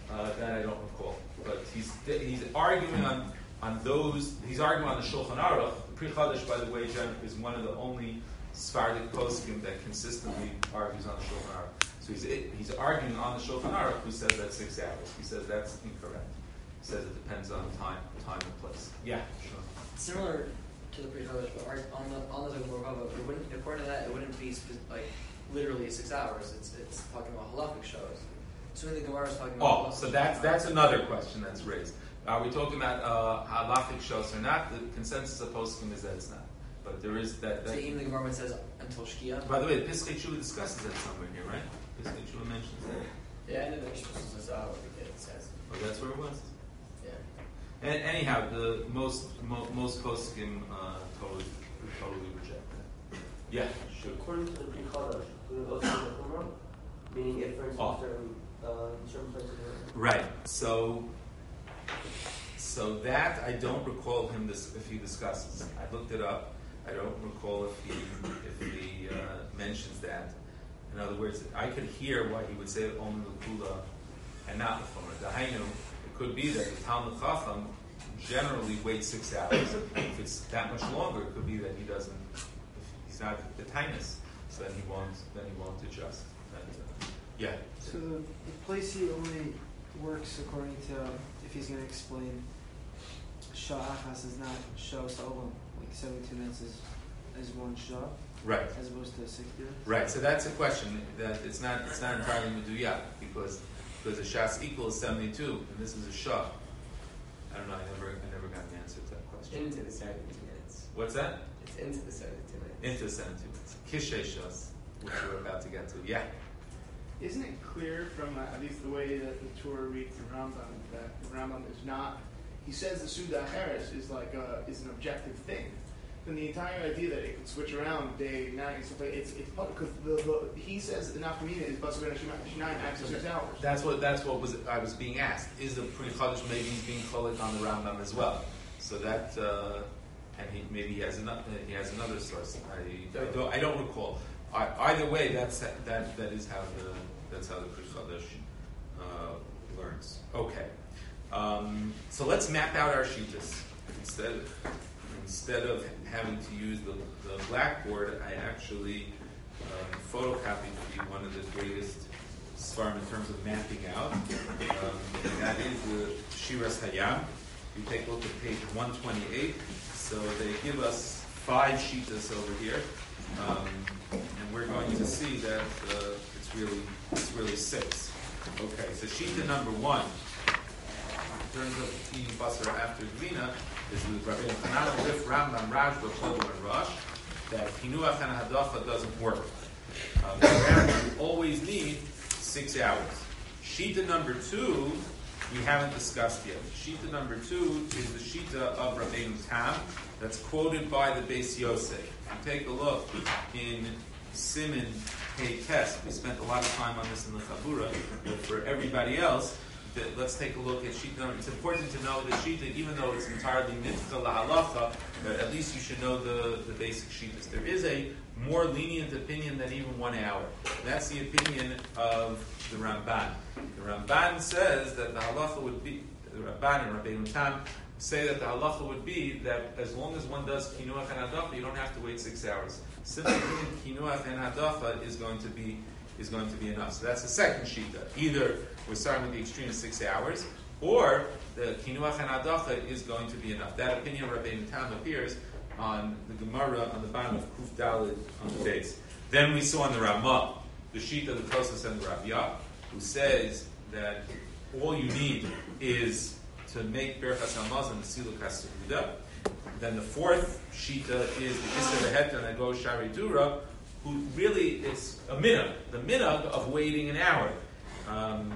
Uh, that I don't recall. But he's he's arguing on on those. He's arguing on the Shulchan Aruch. The Pri Chadash, by the way, Jen, is one of the only Sephardic poskim that consistently argues on the Shulchan Aruch. So he's he's arguing on the Shulchan Aruch, who says that's six hours. He says that's incorrect. He says it depends on time, time and place. Yeah, sure. Similar to the pre-college, but our- on the on the Zorgava, it wouldn't, according to that, it wouldn't be spe- like literally six hours. It's it's talking about halachic shows. So the Gemara is talking about. Oh, so that's that's another question that's raised. Are we talking about uh, halachic shows or not? The consensus of poskim is that it's not. But there is that. that So even the Gemara says until Shkia. By the way, Piskei Tshuva discusses that somewhere here, right? Piskei Tshuva mentions that. Yeah, I know that you're supposed to say what the kid says. Oh, that's where it was. Yeah. And anyhow, the most mo, most poskim uh, totally totally reject that. Yeah, sure. According to the Pri Chadash, do it also the Umrah? Meaning if, for instance, Oh. certain, uh, certain places are... Right. So, so that I don't recall him this, if he discusses. I looked it up. I don't recall if he if he uh, mentions that. In other words, I could hear why he would say it only the kula and not the chomer. The hainu, it could be that the Talmud Chacham generally waits six hours. If it's that much longer, it could be that he doesn't. If he's not the tinus, so then he won't. Then he won't adjust. And, uh, yeah. So the, the place he only works according to, if he's going to explain, Shah Achas is not Shah Sa'olam, like seventy-two minutes is, is one Shah, Right. as opposed to sixty minutes. Right, so that's a question that it's not it's not entirely meduyat because because a shas equals seventy-two and this is a shah. I don't know. I never I never got an answer to that question. Into the seventy-two minutes. What's that? It's into the seventy-two minutes. Into seventy-two minutes. Kishay shas, which we're about to get to. Yeah. Isn't it clear from uh, at least the way that the Torah reads the Rambam that the Rambam is not? He says the Suda Harris is like a, is an objective thing. Then the entire idea that it could switch around day, night, and stuff like it's it's because the, the he says the nafkamina is basar ben shnayim after six hours. That's what that's what was I was being asked. Is the Pri Chadash maybe he's being cholik on the Rambam as well? So that uh, and he maybe he has another he has another source. I, I don't I don't recall. I, either way, that's that that is how the that's how the Pri Chadash uh, learns. Okay. Um, so let's map out our shittas instead of, instead of having to use the, the blackboard. I actually um, photocopied for you one of the greatest svarim in terms of mapping out. Um, and that is the Shiras Hayam. You take a look at page one twenty-eight. So they give us five shittas over here, um, and we're going to see that uh, it's really it's really six. Okay, so shitta number one. In terms of eating basar after Gvina, is with Rabbi Hanan, Rif, Rambam, Rashba, Chodo, and Rosh, that Kinuach and Hadacha doesn't work. Um, you always need six hours. Shita number two, we haven't discussed yet. Shita number two is the Shita of Rabbeinu Tam, that's quoted by the Beis Yosef. If you take a look in Siman Hey Test, we spent a lot of time on this in the Chabura, but for everybody else, let's take a look at Shita number. It's important to know that Shita, even though it's entirely Nifta LaHalacha, that at least you should know the, the basic Shitas. There is a more lenient opinion than even one hour. That's the opinion of the Ramban. The Ramban says that the halacha would be, the Ramban and Rabbeinu Tam say that the halacha would be that as long as one does Kinuach and Hadacha, you don't have to wait six hours. Simply Kinuach and Hadacha is going to be is going to be enough. So that's the second shita. Either we're starting with the extreme of six hours, or the Kinuach and Hadacha is going to be enough. That opinion of Rabbeinu Tam appears on the Gemara on the bottom of Kuf Daled on the base. Then we saw in the Ramah the shita of the Tosfos and the Rabbiya, who says that all you need is to make Berachas Hamazon the Siluk HaSeguda. Then the fourth shita is the Isser V'Heter that goes Shari Dura, who really it's a minhag, the minhag of waiting an hour. Um,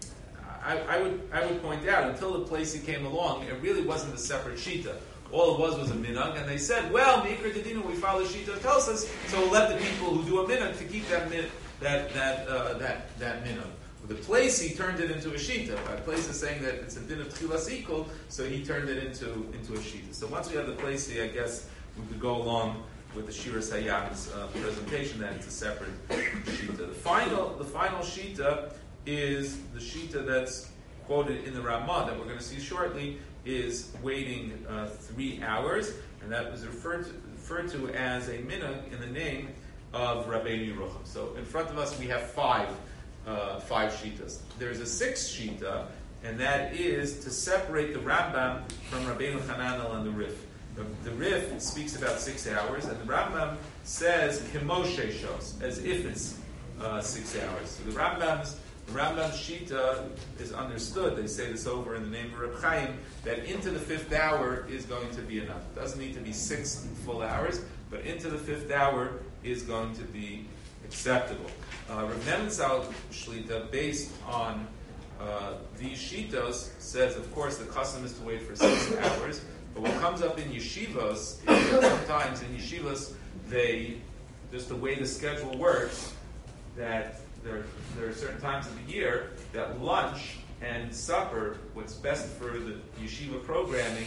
I, I would I would point out until the Plasi came along, it really wasn't a separate shita. All it was was a minhag, and they said, "Well, Meikar Tadina, we follow shita of Tosfos, so we'll let the people who do a minhag to keep that min, that that uh, that that minhag." The Plasi turned it into a shita. By Plasi saying that it's a din of tchilas equal, so he turned it into into a shita. So once we have the Plasi, I guess we could go along with the Shiras Hayam's uh, presentation that it's a separate shita. The final, the final shita is the shita that's quoted in the Ramah that we're going to see shortly is waiting uh, three hours, and that was referred to, referred to as a minhag in the name of Rabbeinu Yerucham. So in front of us we have five uh, five shitas. There's a sixth shita, and that is to separate the Rambam from Rabbeinu Hananel and the Rif. The, the Rif speaks about six hours, and the Rambam says Kemoshe Shos, as if it's uh, six hours. So the Rambam's the Rambam's shita is understood. They say this over in the name of Reb Chaim, that into the fifth hour is going to be enough. It doesn't need to be six full hours, but into the fifth hour is going to be acceptable. Uh, Reb Nebenzahl Shlita, based on uh, these shitos, says, of course, the custom is to wait for six hours. But what comes up in yeshivos is sometimes in yeshivos, they, just the way the schedule works, that there, there are certain times of the year that lunch and supper, what's best for the yeshiva programming,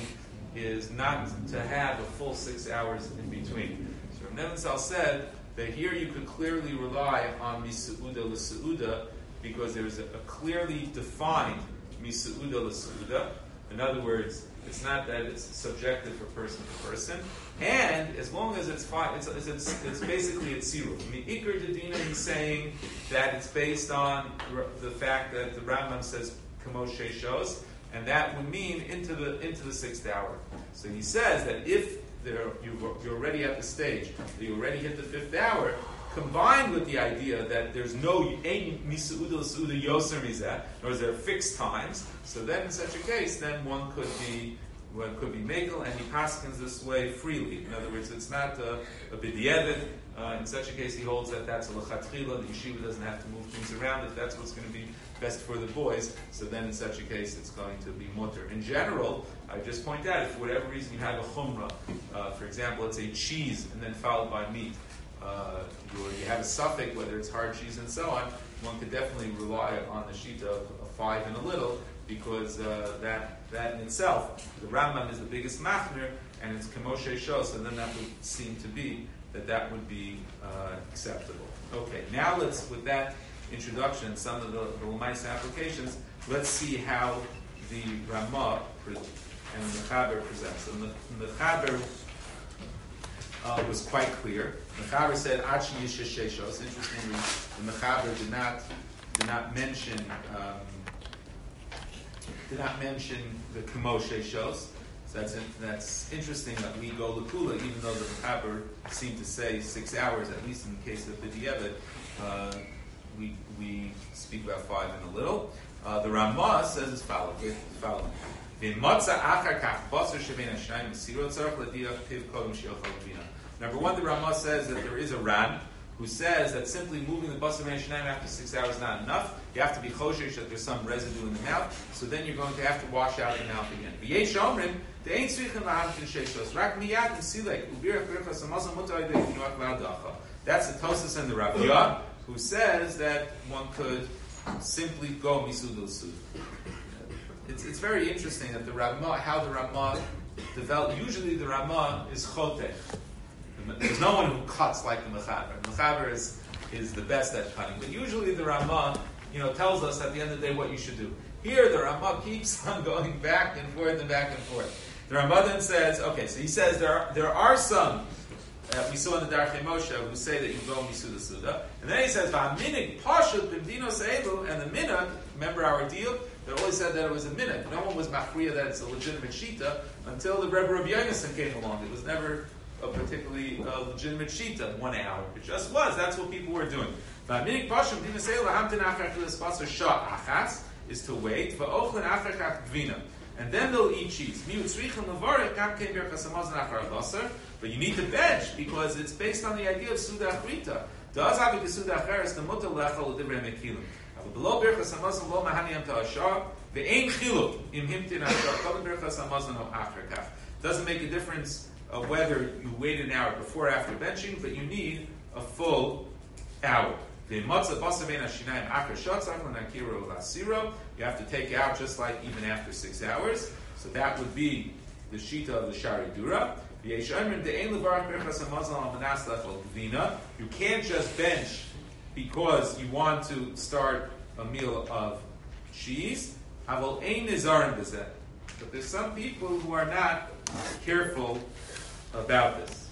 is not to have a full six hours in between. So Reb Nebenzahl said that here you could clearly rely on miseuda l'seuda because there's a, a clearly defined miseuda l'seuda. In other words, it's not that it's subjective for person to person, and as long as it's fine, it's, it's, it's, it's basically it's zero. Me'ikr Dedina, he's saying that it's based on the fact that the Rambam says Kamoshe Shos, and that would mean into the into the sixth hour. So he says that if there, you, you're already at the stage that you already hit the fifth hour, combined with the idea that there's no ein misuda l'suda yoser mizeh, nor is there fixed times, so then in such a case, then one could be one could be mekel, and he paskins this way freely. In other words, it's not a, a b'diavad. Uh, in such a case, he holds that that's a lechatchila. The yeshiva doesn't have to move things around if that's what's going to be best for the boys. So then, in such a case, it's going to be mutter. In general, I just point out if for whatever reason you have a chumrah, uh, for example, let's say cheese and then followed by meat. Uh, or you have a suffix, whether it's hard cheese and so on, one could definitely rely on the shita of a five and a little, because uh, that that in itself, the Rambam is the biggest machmir, and it's Kemoshe Shos, and then that would seem to be that that would be uh, acceptable. Okay, now let's, with that introduction and some of the, the Lamaisa applications, let's see how the Ramah pre- and the Mechaber presents. And the Mechaber Uh, was quite clear. Mechaber said Achi Yisha Sheshos. Interestingly, the Mechaber did not did not mention um, did not mention the Kemoshe Shos. So that's in, that's interesting that we go Lakula, even though the Mechaber seemed to say six hours, at least in the case of the B'diavad, uh, we we speak about five and a little. Uh, the Ramah says as follows. following. Number one, the Ramah says that there is a Ran who says that simply moving the basar ben hashanayim after six hours is not enough. You have to be choshesh that there's some residue in the mouth, so then you're going to have to wash out the mouth again. That's the Tosas and the Rav who says that one could simply go misudul sud. It's, it's very interesting that the Ramah, how the Ramah developed. Usually the Ramah is chotech. There's no one who cuts like the Mechaber. The Mechaber is, is the best at cutting. But usually the Ramah, you know, tells us at the end of the day what you should do. Here the Ramah keeps on going back and forth and back and forth. The Ramah then says, okay, so he says there are, there are some that we saw in the Darchei Moshe who say that you go misuda suda. And then he says, V'aminig pashut b'mdinos eilu, and the minhag, remember our deal? They always said that it was a minhag. No one was machriya that it's a legitimate shita until the Rebbe Rabbi Yonason came along. It was never a particularly uh, legitimate shita, one hour. It just was. That's what people were doing. V'aminig pashut b'mdinos eilu, hamtin achar chilespaso shah achas, is to wait. V'ochlin achar kach gvina. And then they'll eat cheese. But you need to bench because it's based on the idea of Suda Achrita. Does have a Suda Acheres, the Mutter Lechel Divrei Mekilim. But below Birchas Hamazon lo Mahaniyam Ta'ashar, the Ein Chiluk, Im Himtin Ashar, Kol Birchas Hamazon o Acher Kach. Doesn't make a difference of whether you wait an hour before or after benching, but you need a full hour. You have to take out just like even after six hours. So that would be the shita of the Shari Dura. You can't just bench because you want to start a meal of cheese. Aval ein nizarim b'zeh. But there's some people who are not careful about this.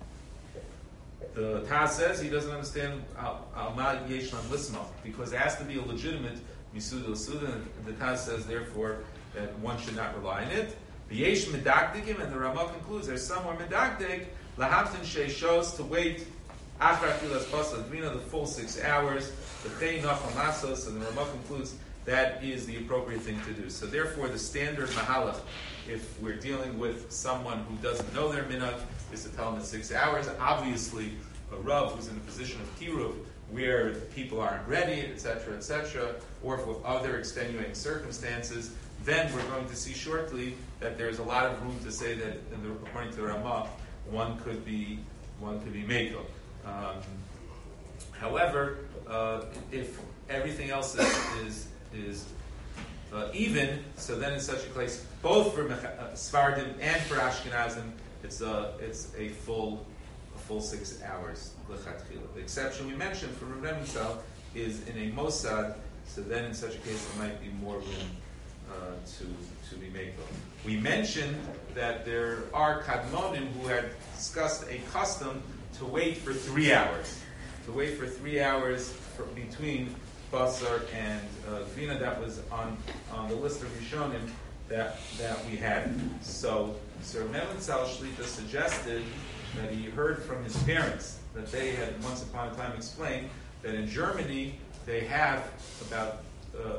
The Taz says he doesn't understand Al-Ma'ad Yeshlam Lismach because it has to be a legitimate Misuda L'Suda, and the Taz says therefore that one should not rely on it. V'yesh medakdikim, and the Ramah concludes there's some who are medakdik lahamtin sheishos to wait achar achilas basar dvina the full six hours. The Chei Nachal Masos, and the Ramah concludes that is the appropriate thing to do. So therefore, the standard mahalach, if we're dealing with someone who doesn't know their minhag, is to tell them in six hours. Obviously, a Rav who's in a position of kiruv, where people aren't ready, et cetera, et cetera, or if with other extenuating circumstances, then we're going to see shortly that there's a lot of room to say that, in the, according to the Ramah, one could be one could be mekel. Um, however, uh, if everything else is is, is uh, even, so then in such a case, both for uh, Sfardim and for Ashkenazim, it's a it's a full a full six hours lechatchila. The exception we mentioned for Rav Remensal is in a Mossad, so then in such a case there might be more room uh, to to be made. We mentioned that there are Kadmonim who had discussed a custom to wait for three hours, to wait for three hours for, between Basar and uh, Vina. That was on on the list of Rishonim that that we had. So Sir Memensal Shlita suggested that he heard from his parents that they had once upon a time explained that in Germany they have about uh,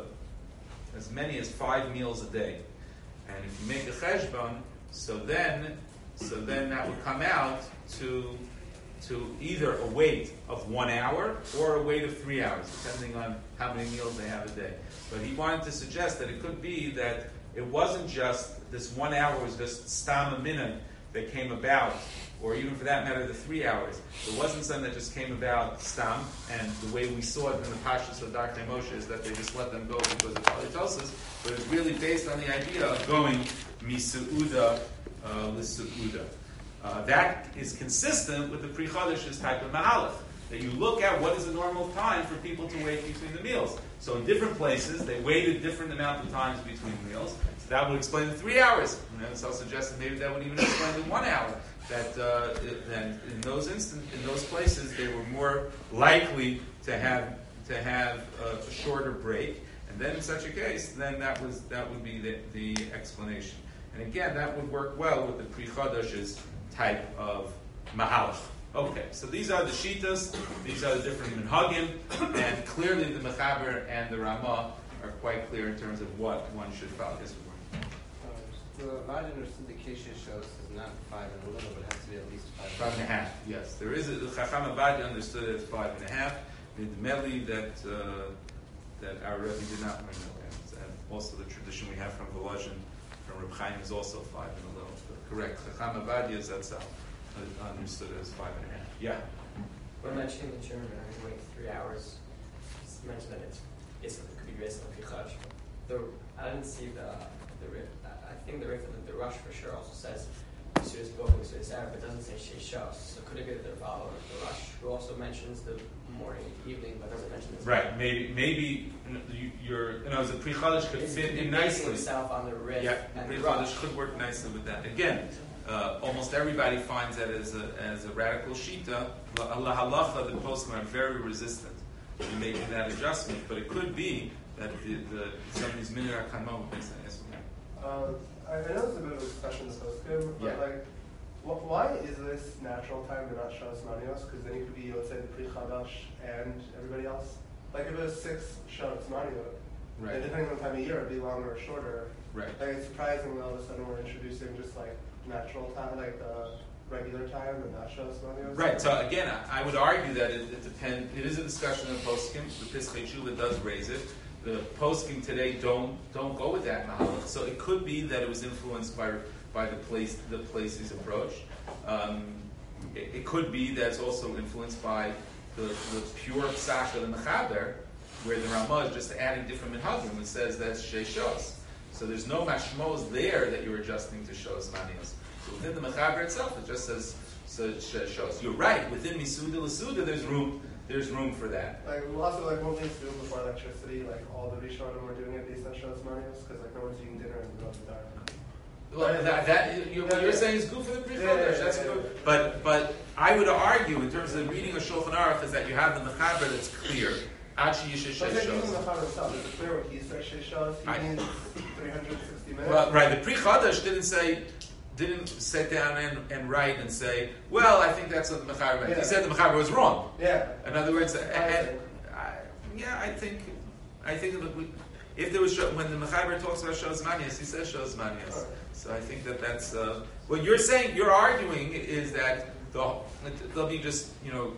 as many as five meals a day, and if you make a cheshbon, so then so then that would come out to to either a wait of one hour or a wait of three hours, depending on how many meals they have a day. But he wanted to suggest that it could be that it wasn't just this one hour was just stam a minute that came about, or even for that matter, the three hours. It wasn't something that just came about stam, and the way we saw it in the Pashtus of Darkei Moshe is that they just let them go because of halitosis, but it's really based on the idea of going misu'uda uh, l'su'uda. Uh, that is consistent with the Pri Chodesh's type of mahalach, that you look at what is the normal time for people to wait between the meals. So in different places, they waited different amount of times between meals. So that would explain the three hours. And then so suggested maybe that would even explain the one hour. That uh, then in those instant, in those places, they were more likely to have to have a, a shorter break. And then in such a case, then that was that would be the, the explanation. And again, that would work well with the Pri Chodesh's type of mahalach. Okay, so these are the shitas, these are the different minhagim, and clearly the Mechaber and the Ramah are quite clear in terms of what one should follow. Yes, we The Ma'ad understood the Keshe shows is not five and a little, but it has to be at least five. Five and a half, yes. There is a, the Chacham Abadi understood it as five and a half. The Meli that uh, that our Rebbe did not learn that. And also the tradition we have from Volozhin, from Reb Chaim, is also five and a little. Correct. Chacham Abadi is that self. Understood it as five and a half. Yeah. When mentioning the German, I was waiting three hours. Just mentioned that it's, it's it could be based on Pichaj. The I didn't see the the rip. I think the rip the, the Rush for sure also says Sudas Bochum Sudas Arab, but it doesn't say Sheishos. So could it be that they're following the Rush, who also mentions the morning, evening, but doesn't mention this? Right. Maybe maybe you, you're you know the Pri Chodesh could it's fit in nicely. Itself on the rip. Yeah, and Pri the Rush Chodesh could work nicely with that. Again. Uh, almost everybody finds that as a as a radical shita. Allah halacha, the poskim are very resistant to making that adjustment. But it could be that the, the some of these minhag kanmah makes sense. Uh, I, I know there's a bit of a discussion in the poskim, but Yeah. like, wh- why is this natural time and not Shas Manios? Because then you could be, let's say, the Pri Chadash and everybody else. Like if it was six Shas Maniot, Right. and depending on the time of year, it'd be longer or shorter. Right. Like it's surprising that all of a sudden we're introducing just like natural time, like the regular time, and not Shas Manios. Right. So again, I, I would argue that it, it depends. It is a discussion of poskim. The Pischei Tshuva does raise it. The poskim today don't don't go with that mahalach. So it could be that it was influenced by by the place the place he's approached. Um, it, it could be that it's also influenced by the, the pure psak of the Mechaber, where the Ramah is just adding different minhagim. It says that's sheishos. So there's no mashmos there that you're adjusting to shos manios. So within the Mechaber itself, it just says so sheishos. You're right. Within misuda l'suda, there's room there's room for that. Like, we also, like, when we used to do it before electricity, like, all the Rishonim were doing it based on Shos Manios, because, like, no one's eating dinner in the middle of the dark. Well, that, that you, what you're saying is good for the pre Yeah, yeah, yeah, That's yeah, good. yeah. But but I would argue in terms of the reading of Shulchan Aruch is that you have the mechaber that's clear. Actually, you should But then even the shows. Chacham himself, is it clear when he says Sheish Shos, I- he means three hundred sixty minutes? Well, right. The pre Chadash didn't say. Didn't sit down and, and write and say, well, I think that's what the mechaber meant. Yeah. He said the mechaber was wrong. Yeah. In other words, I and, think. I, yeah, I think, I think that we, if there was when the mechaber talks about Shos Manias, he says Shos Manias. Alright. So I think that that's uh, what you're saying. You're arguing is that the let me just you know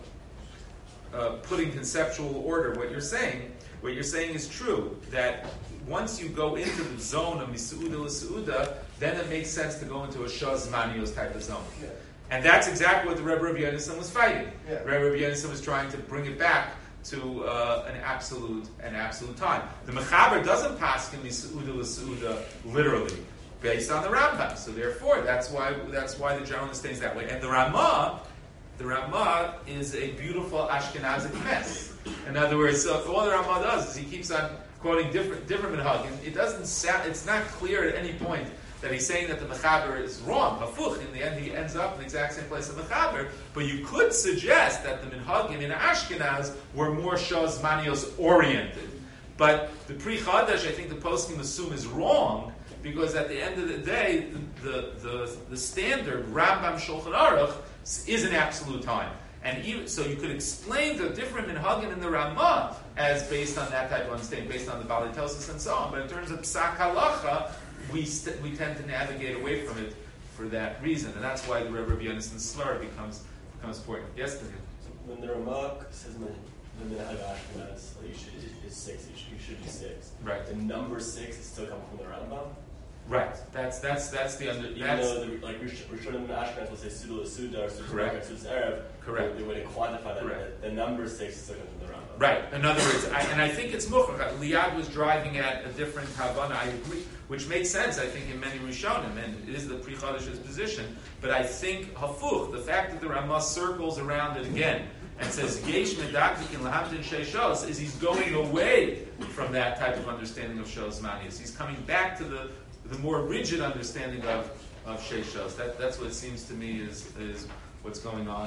uh, put in conceptual order what you're saying. What you're saying is true that once you go into the zone of Misu'uda L'Su'uda, then it makes sense to go into a Shos Manios type of zone. Yeah. And that's exactly what the Rebbe Rabbi Yonason was fighting. Yeah. Rebbe Rabbi Yonason was trying to bring it back to uh, an absolute an absolute time. The Mechaber doesn't pass in Misu'uda L'Su'uda literally, based on the Rambam. So therefore, that's why that's why the general understands that way. And the Ramah, the Ramah is a beautiful Ashkenazic mess. In other words, so all the Ramah does is he keeps on quoting different different minhag, and it doesn't sound. It's not clear at any point that he's saying that the mechaber is wrong. Hafuch, in the end, he ends up in the exact same place as the mechaber. But you could suggest that the minhagim in Ashkenaz were more Shos Manios oriented. But the Pri Chadash, I think the poskim assume is wrong because at the end of the day, the the, the, the standard Rambam Shulchan Aruch is an absolute time. And even, so you could explain the different minhagim in the Ramah as based on that type of understanding, based on the Balei Tosfos and so on. But in terms of Psak Halacha, we st- we tend to navigate away from it for that reason, and that's why the Rebbe Rabbi Yonason slur becomes becomes important. Yes, David? When the Ramak says when the Minhag Ashkenaz, like you should is six, you should, you should be six. Right. The number six is still coming from the Rambam. Right. That's that's that's the under. Even That's though the, like Rishonim and Ashkenaz will say Suda Suda or Suda Correct. or Suda Erev, Correct. They, they wouldn't quantify that. Correct. The, the number six is still coming from the Rambam. right. In other words, I, and I think it's muchach. Liad was driving at a different havana. I agree, which makes sense. I think in many Rishonim, and it is the Pri Chadash's position. But I think hafuch, the fact that the Ramah circles around it again and says Yesh medaktik in lahamdin sheishos, is he's going away from that type of understanding of Shos Manios. He's coming back to the the more rigid understanding of of sheishos. That that's what it seems to me is is what's going on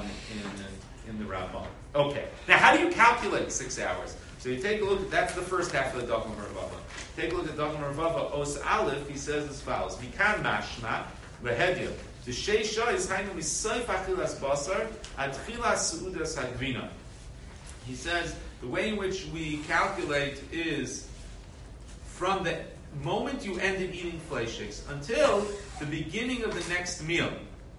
in in the Ramah. Okay, now how do you calculate six hours? So you take a look. That's the first half of the Dagmar Ravava. Take a look at Dagmar Ravava. Os Aleph. He says as follows: Mikan mashma v'hedya. The sheisha is hainu misoif achilas basar ad chilas seudas hagvina. He says the way in which we calculate is from the moment you ended eating fleishiks until the beginning of the next meal.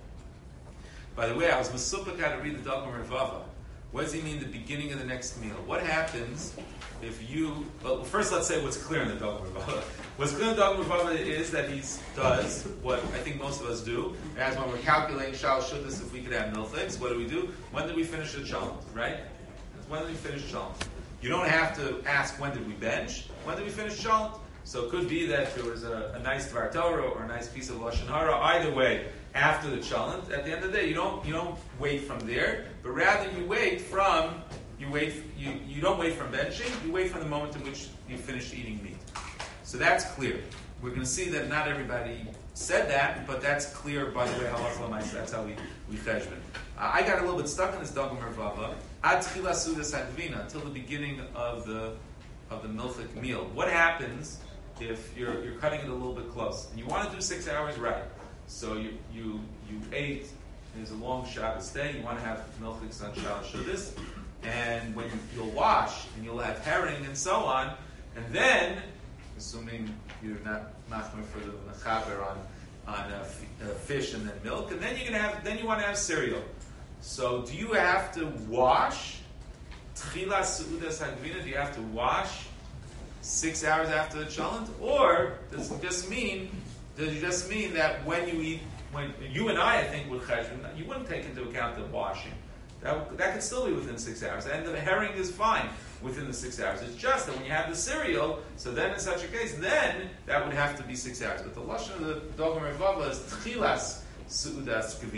By the way, I was masupik how to read the Dagmar Ravava. What does he mean, the beginning of the next meal? What happens if you... Well, first let's say what's clear in the Dagmar Ravava. What's clear in the Dagmar Ravava is that he does what I think most of us do. As when we're calculating Shal Shuddhas, if we could have milchiks, what do we do? When did we finish the chalent, right? When did we finish chalent? You don't have to ask when did we bench. When did we finish chalent? So it could be that there was a, a nice Dvar Torah or a nice piece of Lashon Hara. Either way, after the chalent, at the end of the day, you don't you don't wait from there, but rather you wait from you wait you, you don't wait from benching. You wait from the moment in which you finish eating meat. So that's clear. We're going to see that not everybody said that, but that's clear by the way halacha l'maaseh. That's how we we cheshbon. Uh, I got a little bit stuck in this Dagmar Ravava ad tchilas sudas hagvina until the beginning of the of the milchik meal. What happens if you're you're cutting it a little bit close and you want to do six hours right? So you you you ate. There's a long Shabbos day. You want to have milchiks on Shabbos Shuddhas, and when you, you'll wash and you'll have herring and so on, and then, assuming you're not machmer for the mechaber on on uh, f- uh, fish and then milk, and then you're gonna have then you want to have cereal. So do you have to wash tchilas seudas hagvina? Do you have to wash six hours after the chalent, or does it just mean? Does it just mean that when you eat, when you and I, I think, with cheshbon, you wouldn't take into account the washing. That, that could still be within six hours. And the herring is fine within the six hours. It's just that when you have the cereal, so then in such a case, then that would have to be six hours. But the lashon of the Dagmar Ravava is tchilas seudas kavina.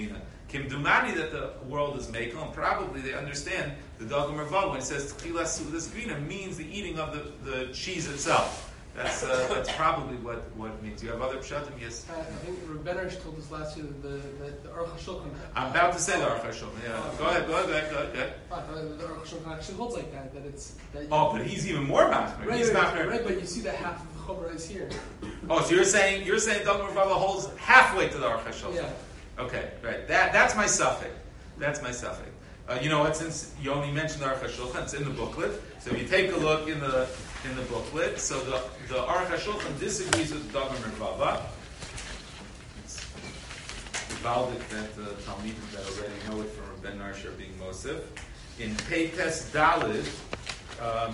Kimdumani that the world is makel, and probably they understand the Dagam Mervav when it says Tchilas Sudas Gvina means the eating of the, the cheese itself. That's uh, that's probably what, what it means. Do you have other pshatim? Yes. Uh, I think Rebbeinu told us last year that the the, the Aruch HaShulchan. I'm about to say the Aruch HaShulchan. Yeah. Go ahead. Go ahead. Go ahead. Go ahead. Go ahead. Uh, the Aruch HaShulchan actually holds like that. That it's. That you, Oh, but he's even more machmir. Right, He's right, machmir. right, but you see that half of the Chumrah is here. Oh, so you're saying you're saying Dagam Mervav holds halfway to the Aruch HaShulchan? Yeah. Okay. Right. That that's my suffix. That's my suffix. Uh, you know what? Since you only mentioned the Aruch HaShulchan, it's in the booklet. So if you take a look in the in the booklet, so the the Aruch HaShulchan disagrees with Dagam Mervava. It's valid that the Talmidim that already know it from Ben Narsha being Mosif. In Peites Dalid, um,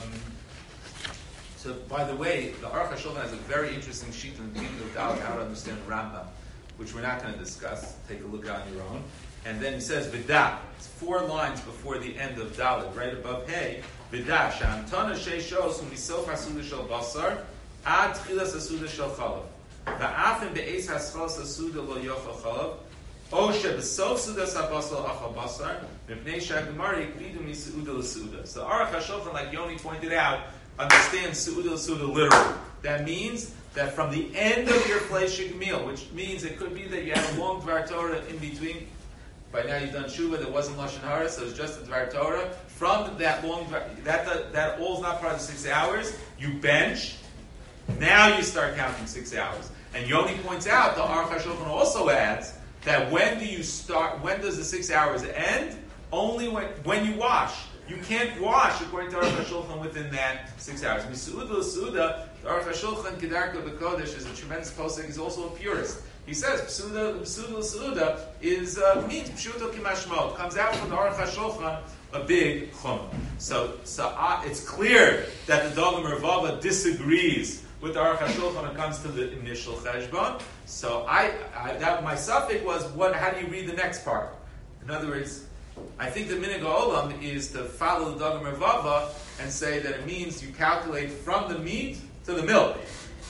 so by the way, the Aruch HaShulchan has a very interesting sheet in the beginning of Dalid how to understand Rambam, which we're not going to discuss. Take a look on your own. And then he says Vidah. It's four lines before the end of Dalid, right above Hey. Vidah. Sha'amtana sheishos umisof hasuda shel basar ad tchilas hasuda shel chalav. Va'afim be'ez haschalas hasuda lo yochel chalav. O shebesof sudas habasar achal basar mipnei sha'gemari yikvidu miseuda l'seuda. So Aruch HaShulchan, like Yoni pointed out, understands seuda l'seuda literally. That means that from the end of your fleshig meal, which means it could be that you had a long Dvar Torah in between. By now you've done Shuvah, there wasn't Lashon Hara, so it was just a Dvar Torah. From that long, that that, that all is not part of the six hours. You bench. Now you start counting six hours. And Yoni points out, the Aruch HaShulchan also adds that when do you start? When does the six hours end? Only when when you wash. You can't wash according to Aruch HaShulchan within that six hours. Misuda l'suda, the Aruch HaShulchan Kedarka B'Kodesh is a tremendous posek. He's also a purist. He says Psuda Psuda Suda is uh, means Pshuto Kimashmo. It comes out from the Aruch HaShulchan a big chum. So so uh, it's clear that the Dagam Mervava disagrees with the Aruch HaShulchan when it comes to the initial cheshbon. So I, I that my suffix was what? How do you read the next part? In other words, I think the Minhag Olam is to follow the Dagam Mervava and say that it means you calculate from the meat to the milk.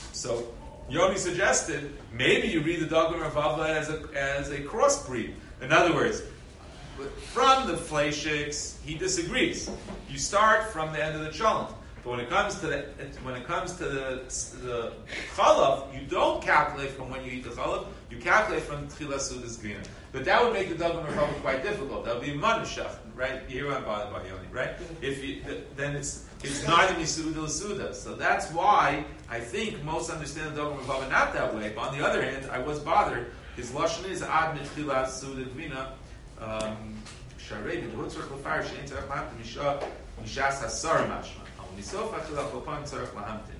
So Yoni suggested maybe you read the Dagam Mervava as a as a crossbreed. In other words, from the Fleishiks, he disagrees. You start from the end of the Shalom. But when it comes to the when it comes to the the Chalav, you don't calculate from when you eat the Chalav. You calculate from Tchilas Sudas Gvina. But that would make the Dagam Mervava quite difficult. That would be Manushach, right? You hear what I'm bothered by Yoni, right? If you, then it's it's neither Misuda or Suda. So that's why I think most understand the Dagam Mervava not that way. But on the other hand, I was bothered. His lashon is Ad Mitchilas Suda Gvina. Sharei v'dhutzrach l'far she'en tzarech lahamtin misha mishas hasar mashma. Al misof achilach l'pan tzarech lahamtin.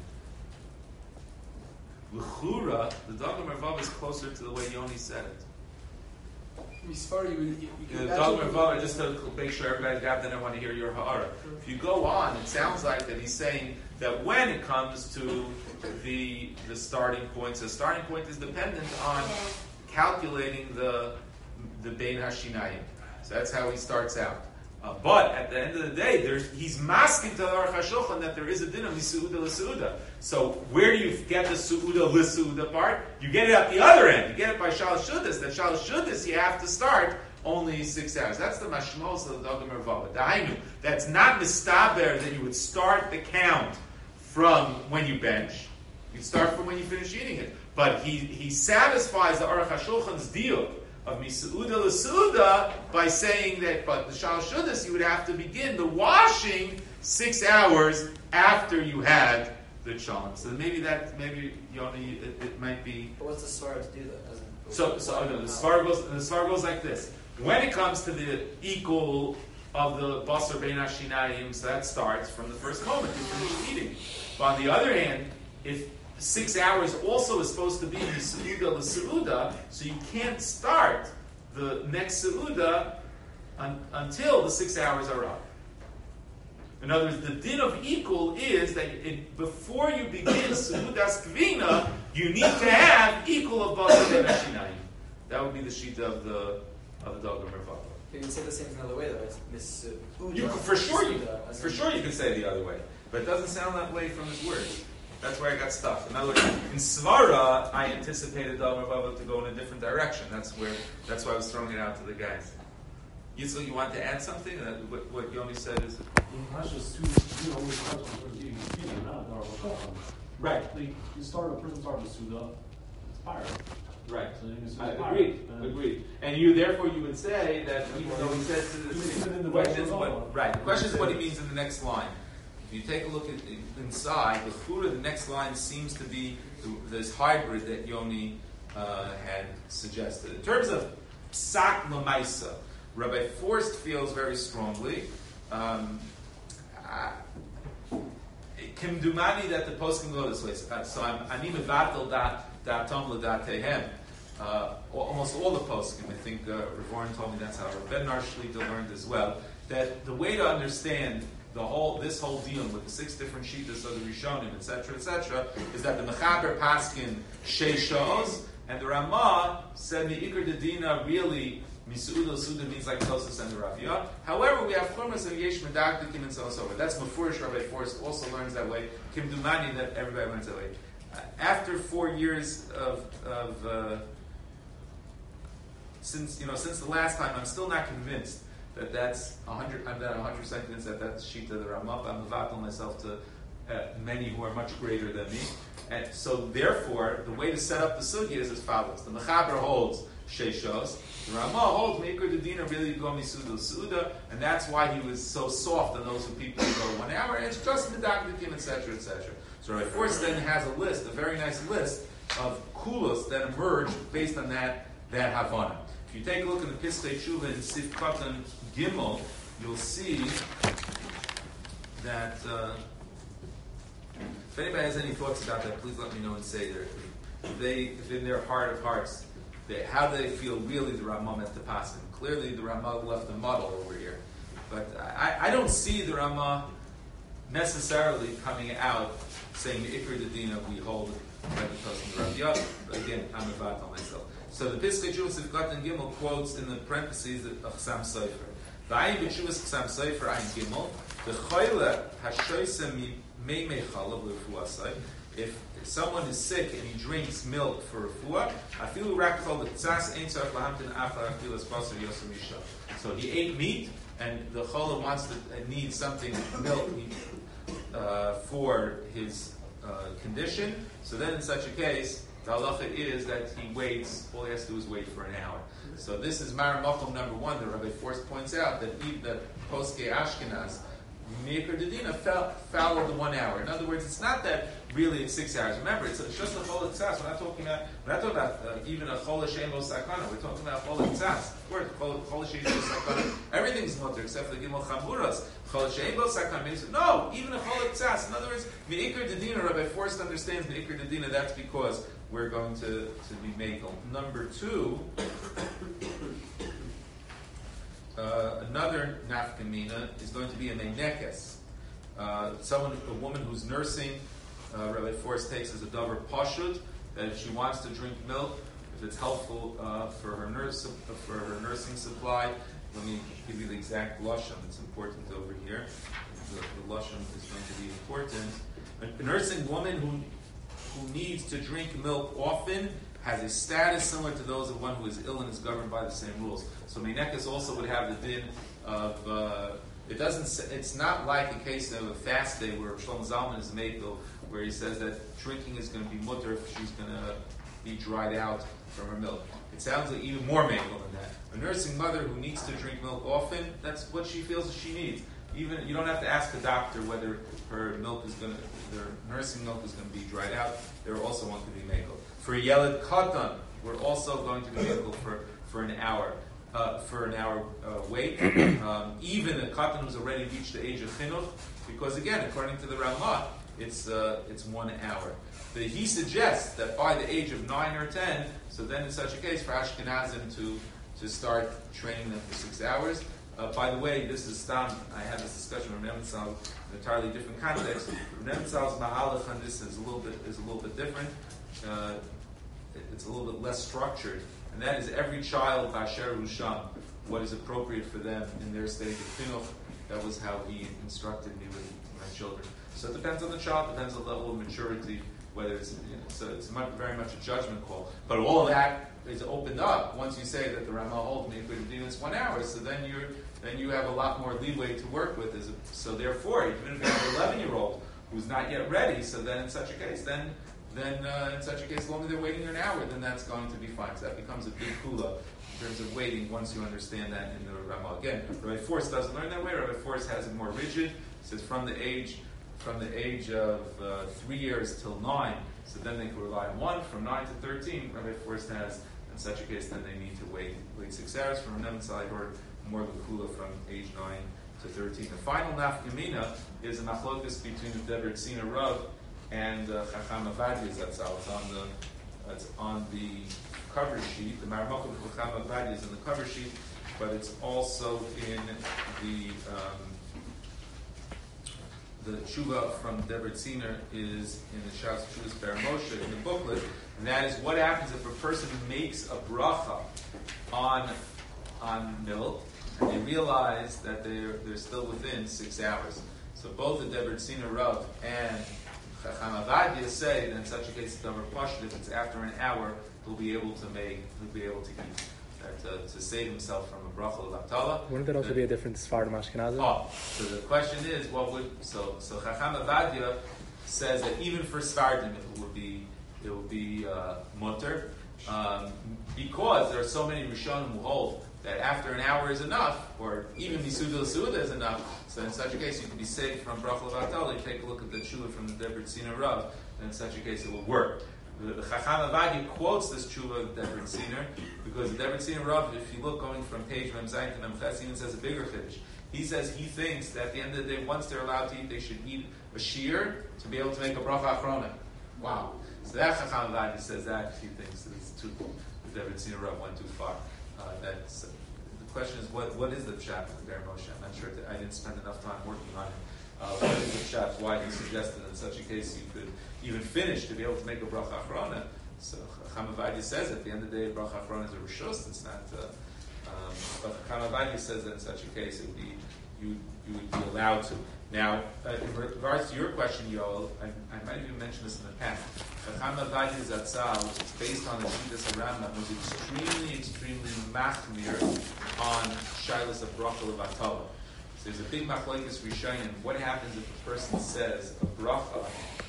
L'chura, the Dagam Mervava is closer to the way Yoni said it. Misfar, you, you, you The Dagam Mervava, just to make sure everybody got that, I want to hear your ha'ara. If you go on, it sounds like that he's saying that when it comes to the the starting point, so the starting point is dependent on calculating the the Bein Hashinayim. So that's how he starts out. Uh, but at the end of the day, there's, he's masking to the Aruch HaShulchan that there is a din of Misuda L'Suda. So where do you get the Su'uda L'Suda part? You get it at the other end. You get it by Shalosh Shudas. That Shalosh Shudas, you have to start only six hours. That's the mashmos of the Dagam Mervava. Dahainu. That's not mistaber that you would start the count from when you bench. You start from when you finish eating it. But he, he satisfies the Aruch HaShulchan's deal of Misuda L'Suda by saying that, but the Shalosh Shudas, you would have to begin the washing six hours after you had the Shalom. So maybe that, maybe, Yoni, it, it might be... But what's the Svar to do that? Doesn't So, so no, the Svar goes, the Svar goes like this. When it comes to the equal of the Basar Bein Hashinayim, so that starts from the first moment you finish eating. But on the other hand, if six hours also is supposed to be the Seuda L'Seuda, so you can't start the next Seuda un, until the six hours are up. In other words, the din of equal is that it, before you begin Seudas Kvina, you need to have equal of Basar Ben Hashinayim. That would be the sheet of the of the Dagam Mervava. You can say the same thing another way, though. It's Misuda. You can, for sure, you for sure you can say it the other way, but it doesn't sound that way from his words. That's where I got stuck. In other words, in Svara, I anticipated Dalmar Bava to go in a different direction. That's where. That's why I was throwing it out to the guys. Yitzchak, you want to add something? Uh, what, what Yoni said is. Right. Like, you start a person start with Suda, it's pirate. Right. So you can I say agreed. pirate. Agreed. And you, therefore, you would say that even though he says to the, in the the question is Bible as well. what right. The question is what he means in the next line. If you take a look at inside the Chura, the next line seems to be this hybrid that Yoni uh, had suggested. In terms of Psak Lamaisa, Rabbi Forst feels very strongly. Um, uh, Kimdumani that the post can go this way. Uh, so I'm ani mevatel dat datom l'datehem. Uh, almost all the poskim, I think uh, Revorn told me that's how Ben Nar Shlita learned as well. That the way to understand the whole this whole deal with the six different shitas of the Rishonim, et cetera, et cetera, is that the Mechaber Paskin Sheishos and the Ramah said the Iker Dedina really Misudo Suda means like Tosus and the Rafia. However, we have Churmas and Yesh Medakdikim and so on and so forth. That's Mefurish Rabbi Forst also learns that way. Kim Dumani that everybody learns that way. Uh, after four years of of uh, since you know since the last time, I'm still not convinced that that's a hundred. I'm not a hundred percent convinced that that's Shita the Ramah. I'm avatal myself to uh, many who are much greater than me, and so therefore the way to set up the sugya is as follows: the Mechaber holds Sheishos. The Ramah holds Meikar Dedina really go Misuda Suda, and that's why he was so soft on those who people who go one hour, and it's just Medakdikim, et cetera, et cetera. So Rabbi Forst then has a list, a very nice list of kulos that emerge based on that that Havana. If you take a look at the Piskei Tshuva in Sif Katan Gimel, you'll see that uh, if anybody has any thoughts about that, please let me know and say there. If they, if in their heart of hearts, they, how do they feel really the Ramah meant to pass him? Clearly the Ramah left a muddle over here. But I, I don't see the Ramah necessarily coming out saying the Ikr Dedina we hold by the Tosin Rabbi. But again, I'm about on myself. So the Piskei Tshuva Sifkat and Gimel quotes in the parentheses of Chasam Sofer. V'ayin b'Tshuvas Chasam Sofer ayin Gimel the Choyle hashoysem mei mei chalav l'refuasai. If someone is sick and he drinks milk for refuah, afilu rak chol l'tzas ein tzarich lahamtin achar afilas basar yosem yisha. So he ate meat, and the chola wants to uh, needs something milk uh, for his uh, condition. So then, in such a case, the halacha is that he waits. All he has to do is wait for an hour. So this is Mara Makom number one. The Rabbi Forst points out that even the Poskei Ashkenaz Meikar Dedina followed the one hour. In other words, it's not that really it's six hours. Remember, it's, it's just a chol tzas. We're not talking about we're not talking about uh, even a chol she'en lo sakana. We're talking about chol tzas. Of course, chol she'en lo sakana. Everything's mutter except for the gimel chamuras. Chol she'en lo sakana means no, even a chol tzas. In other words, Meikar Dedina. Rabbi Forst understands Meikar Dedina. That's because we're going to to be meikal. Number two. Uh, another nafkamina is going to be a meinekes. Uh, someone, a woman who's nursing, uh, Rabbi Forst takes as a davar pashut, that if she wants to drink milk, if it's helpful uh, for her nurse, uh, for her nursing supply. Let me give you the exact lashon. It's important over here. The, the lashon is going to be important. A nursing woman who who needs to drink milk often has a status similar to those of one who is ill and is governed by the same rules. So Meinekes also would have the din of, uh, it doesn't, it's not like a case of a fast day where Shlomo Zalman is meikel, where he says that drinking is going to be mutter if she's going to be dried out from her milk. It sounds like even more meikel than that. A nursing mother who needs to drink milk often, that's what she feels she needs. Even, you don't have to ask the doctor whether her milk is going to, their nursing milk is going to be dried out. They're also want to be meikel. For Yeled Katan, we're also going to be able for, for an hour, uh, for an hour uh, wait. Um, even a Katan who's already reached the age of Chinuch, because again, according to the Ramah, it's uh, it's one hour. But he suggests that by the age of nine or ten, so then in such a case for Ashkenazim to to start training them for six hours. Uh, by the way, this is Stam. I had this discussion with Nemetzal in an entirely different context. Nemetzal's Mahalach on this is a little bit is a little bit different. Uh, it's a little bit less structured, and that is every child, Basher Usham, what is appropriate for them in their stage of Chinuch, that was how he instructed me with my children. So it depends on the child, depends on the level of maturity, whether it's, you know, so it's much, very much a judgment call. But all of that is opened up once you say that the Rama holds me it's one hour. So then you're then you have a lot more leeway to work with. As a, so therefore, even if you have an eleven-year-old who's not yet ready, so then in such a case, then then uh, in such a case, as long as they're waiting an hour, then that's going to be fine. So that becomes a big kula in terms of waiting once you understand that in the Rama. Again, Rabbi Force doesn't learn that way. Rabbi Force has it more rigid. He says from the age from the age of uh, three years till nine, so then they can rely on one. From nine to thirteen, Rabbi Force has, in such a case, then they need to wait wait six hours. From Neman Side or more Kula from age nine to thirteen. The final nafkamina is a machlokas between the Deber Tzina Rav and uh, Chacham Avadia Zatzal. It's on the it's on the cover sheet. The Maramok of Chacham Avadia is in the cover sheet, but it's also in the um, the tshuva from Deber Tziner is in the Shas Tshuvas Ber Moshe in the booklet, and that is what happens if a person makes a bracha on on milk and they realize that they're they're still within six hours. So both the Deber Tziner Rav and Chacham Avadia say that in such a case, the Davar Pashut, if it's after an hour, he'll be able to make, he'll be able to eat, uh, to, to save himself from a bracha of Aftala. Wouldn't that also the, be a difference as far as Ashkenazim? Oh, so the question is, what would so so Chacham Avadia says that even for Sfardim it would be it would be uh, mutter, um, because there are so many Rishonim who hold that after an hour is enough, or even Misuda Suda is enough. So in such a case, you can be saved from Bracha L'Vatala. You take a look at the tshuva from the Deber Tziner Rav, and in such a case, it will work. The, the Chacham Avadia quotes this tshuva of Deber Tziner because the Deber Tziner Rav, if you look going from page Mem Zayin to Mem Ches, even says a bigger chiddush. He says he thinks that at the end of the day, once they're allowed to eat, they should eat a shear to be able to make a bracha achrona. Wow. So that Chacham Avadia says that he thinks it's too. The Deber Tziner Rav went too far. Uh, that's. Uh, The question is, what, what is the pshat of the Ber Moshe? I'm not sure. That I didn't spend enough time working on it. Uh, what is the pshat? Why he suggested in such a case you could even finish to be able to make a bracha achrona? So Chacham Avadia says at the end of the day, bracha achrona is a rishos. It's not. Uh, um, but Chacham Avadia says that in such a case, it would be you you would be allowed to. Now, uh, in regards to your question, Yoel, I, I might even mention this in the past. Chacham Avadia Zatzal, based on the Shittas Rambam, was extremely, extremely machmir on Shilas of Bracha L'Vatala. So there's a big machlokes Rishonim. What happens if a person says a bracha?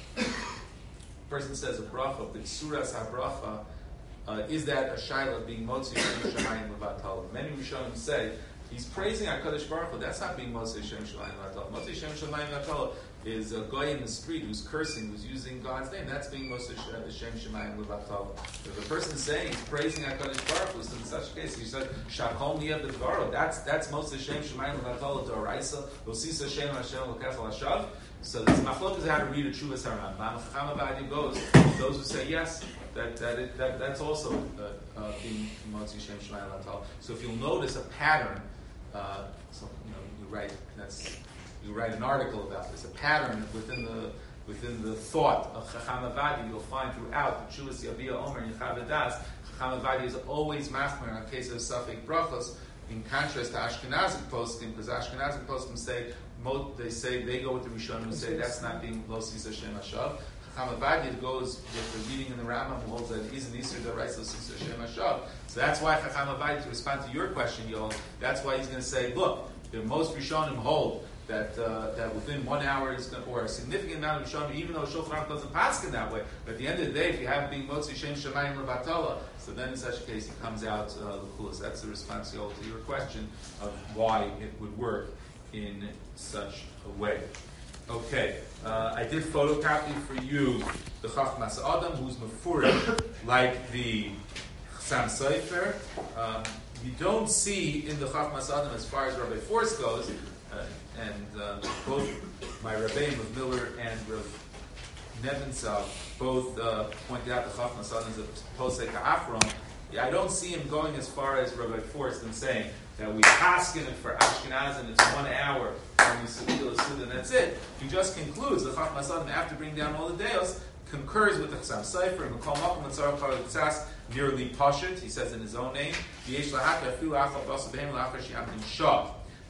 A person says a bracha, but Suras HaBracha, uh, is that a Shaila being Motzi Shem Shemayim L'Vatala? Many Rishonim say he's praising HaKadosh Baruch Hu. That's not being Motzi Shem Shemayim L'Vatala. Motzi Shem Shemayim L'Vatala is a guy in the street who's cursing, who's using God's name. That's being Moshe Shem Shemayim L'Vatala. If the person is saying he's praising HaKadosh Baruch Hu, so in such a case, he said Shakol Niyah B'Dvaro. That's that's Moshe Shem Shemayim L'Vatala D'Oraisa. L'Sisa Shem Hashem L'Kechel Hashav. So this machlok is how to read a Tshuvas HaRambam. Chacham Avadia goes those who say yes, that that, it, that that's also uh, uh, being Moshe Shem Shemayim L'Vatala. So if you'll notice a pattern, uh, so you know you write that's. You write an article about this, a pattern within the within the thought of Chacham Avadia. You'll find throughout the Tshuvas Yavia Omer and Yechavadas, Chacham Avadia is always machmer on case of Safek Brachos, in contrast to Ashkenazic poskim, because Ashkenazic poskim say they say they go with the Rishonim who say that's not being Lo Sisa Shem Hashav. Chacham Avadia goes with the reading in the Rambam who holds that it is an Isur D'Oraisa Lo Sisa Shem Hashav. So that's why Chacham Avadia, to respond to your question, Yoel, that's why he's going to say, look, the most Rishonim hold that uh, that within one hour is going to, or a significant amount of Rishonim, even though Shulchan Aruch doesn't pass it that way, but at the end of the day, if you have being Motzi Shem Shemayim L'Vatala, so then in such a case it comes out uh, L'Chulas. That's the response to your question of why it would work in such a way. Okay, uh, I did photocopy for you the Chachmas Adam, who's Mefurish, like the Chassam Sofer. Um, you don't see in the Chachmas Adam, as far as Rabbi Force goes, uh, and uh, both my Rabbeim of Miller and Rav Nebenzahl both uh, pointed out the Chachmas Adam is a Posei Ka'achron. Yeah, I don't see him going as far as Rabbi Force and saying that we paskin it for Ashkenaz and it's one hour and we Sudil Sud and that's it. He just concludes the Chachmas Adam after bringing down all the Deos concurs with the Chassam Sofer and Mekol Makom and Tzarach Haratzas nearly Pashut. He says in his own name, V'yesh lahaka afilu achal basa behem la'achar she'amtin shav.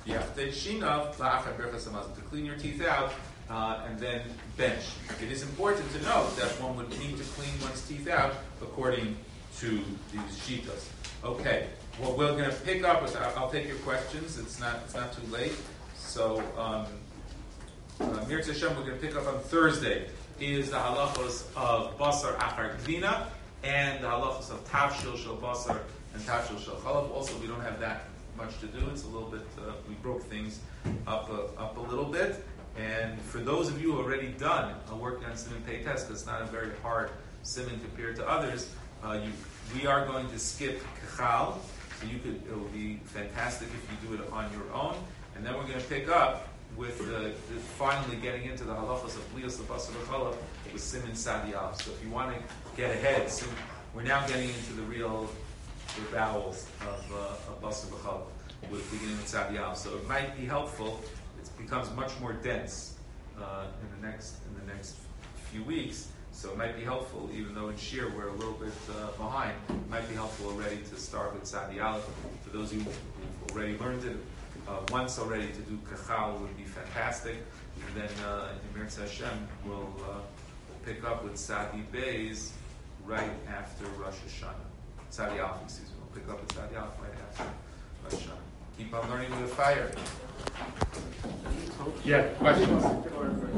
V'yachtei shinav la'achar berachas hamazon, to clean your teeth out, uh, and then bench. It is important to note that one would need to clean one's teeth out according to these shitas. Okay, well, we're going to pick up with, I'll, I'll take your questions, it's not it's not too late. So, um, uh, Mir Hashem, we're going to pick up on Thursday, is the halachos of basar achar gvina, and the halachos of tavshil shel basar and tavshil shel chalav. Also, we don't have that much to do, it's a little bit, uh, we broke things up a, up a little bit. And for those of you who are already done uh, working on Siman Pei Tes, that's not a very hard Siman compared to others, uh, you, we are going to skip Kachal, so you could, it will be fantastic if you do it on your own. And then we're going to pick up with uh, the, finally getting into the halachas of Lios Basar V'Chalav with Siman Sadiyav. So if you want to get ahead, so we're now getting into the real the bowels of, uh, of Basar V'Chalav with beginning with Sadiyav. So it might be helpful. It becomes much more dense uh, in the next in the next few weeks. So it might be helpful, even though in Shir we're a little bit uh, behind. It might be helpful already to start with Sadiyav. For those of you who've already learned it, uh, once already to do Kachal would be fantastic. And then uh, in Mirz Hashem we'll uh, pick up with Sadi Beis right after Rosh Hashanah. Sadiyav, excuse me. We'll pick up with Sadiyav right after Rosh Hashanah. Keep on learning with fire. Yeah, questions?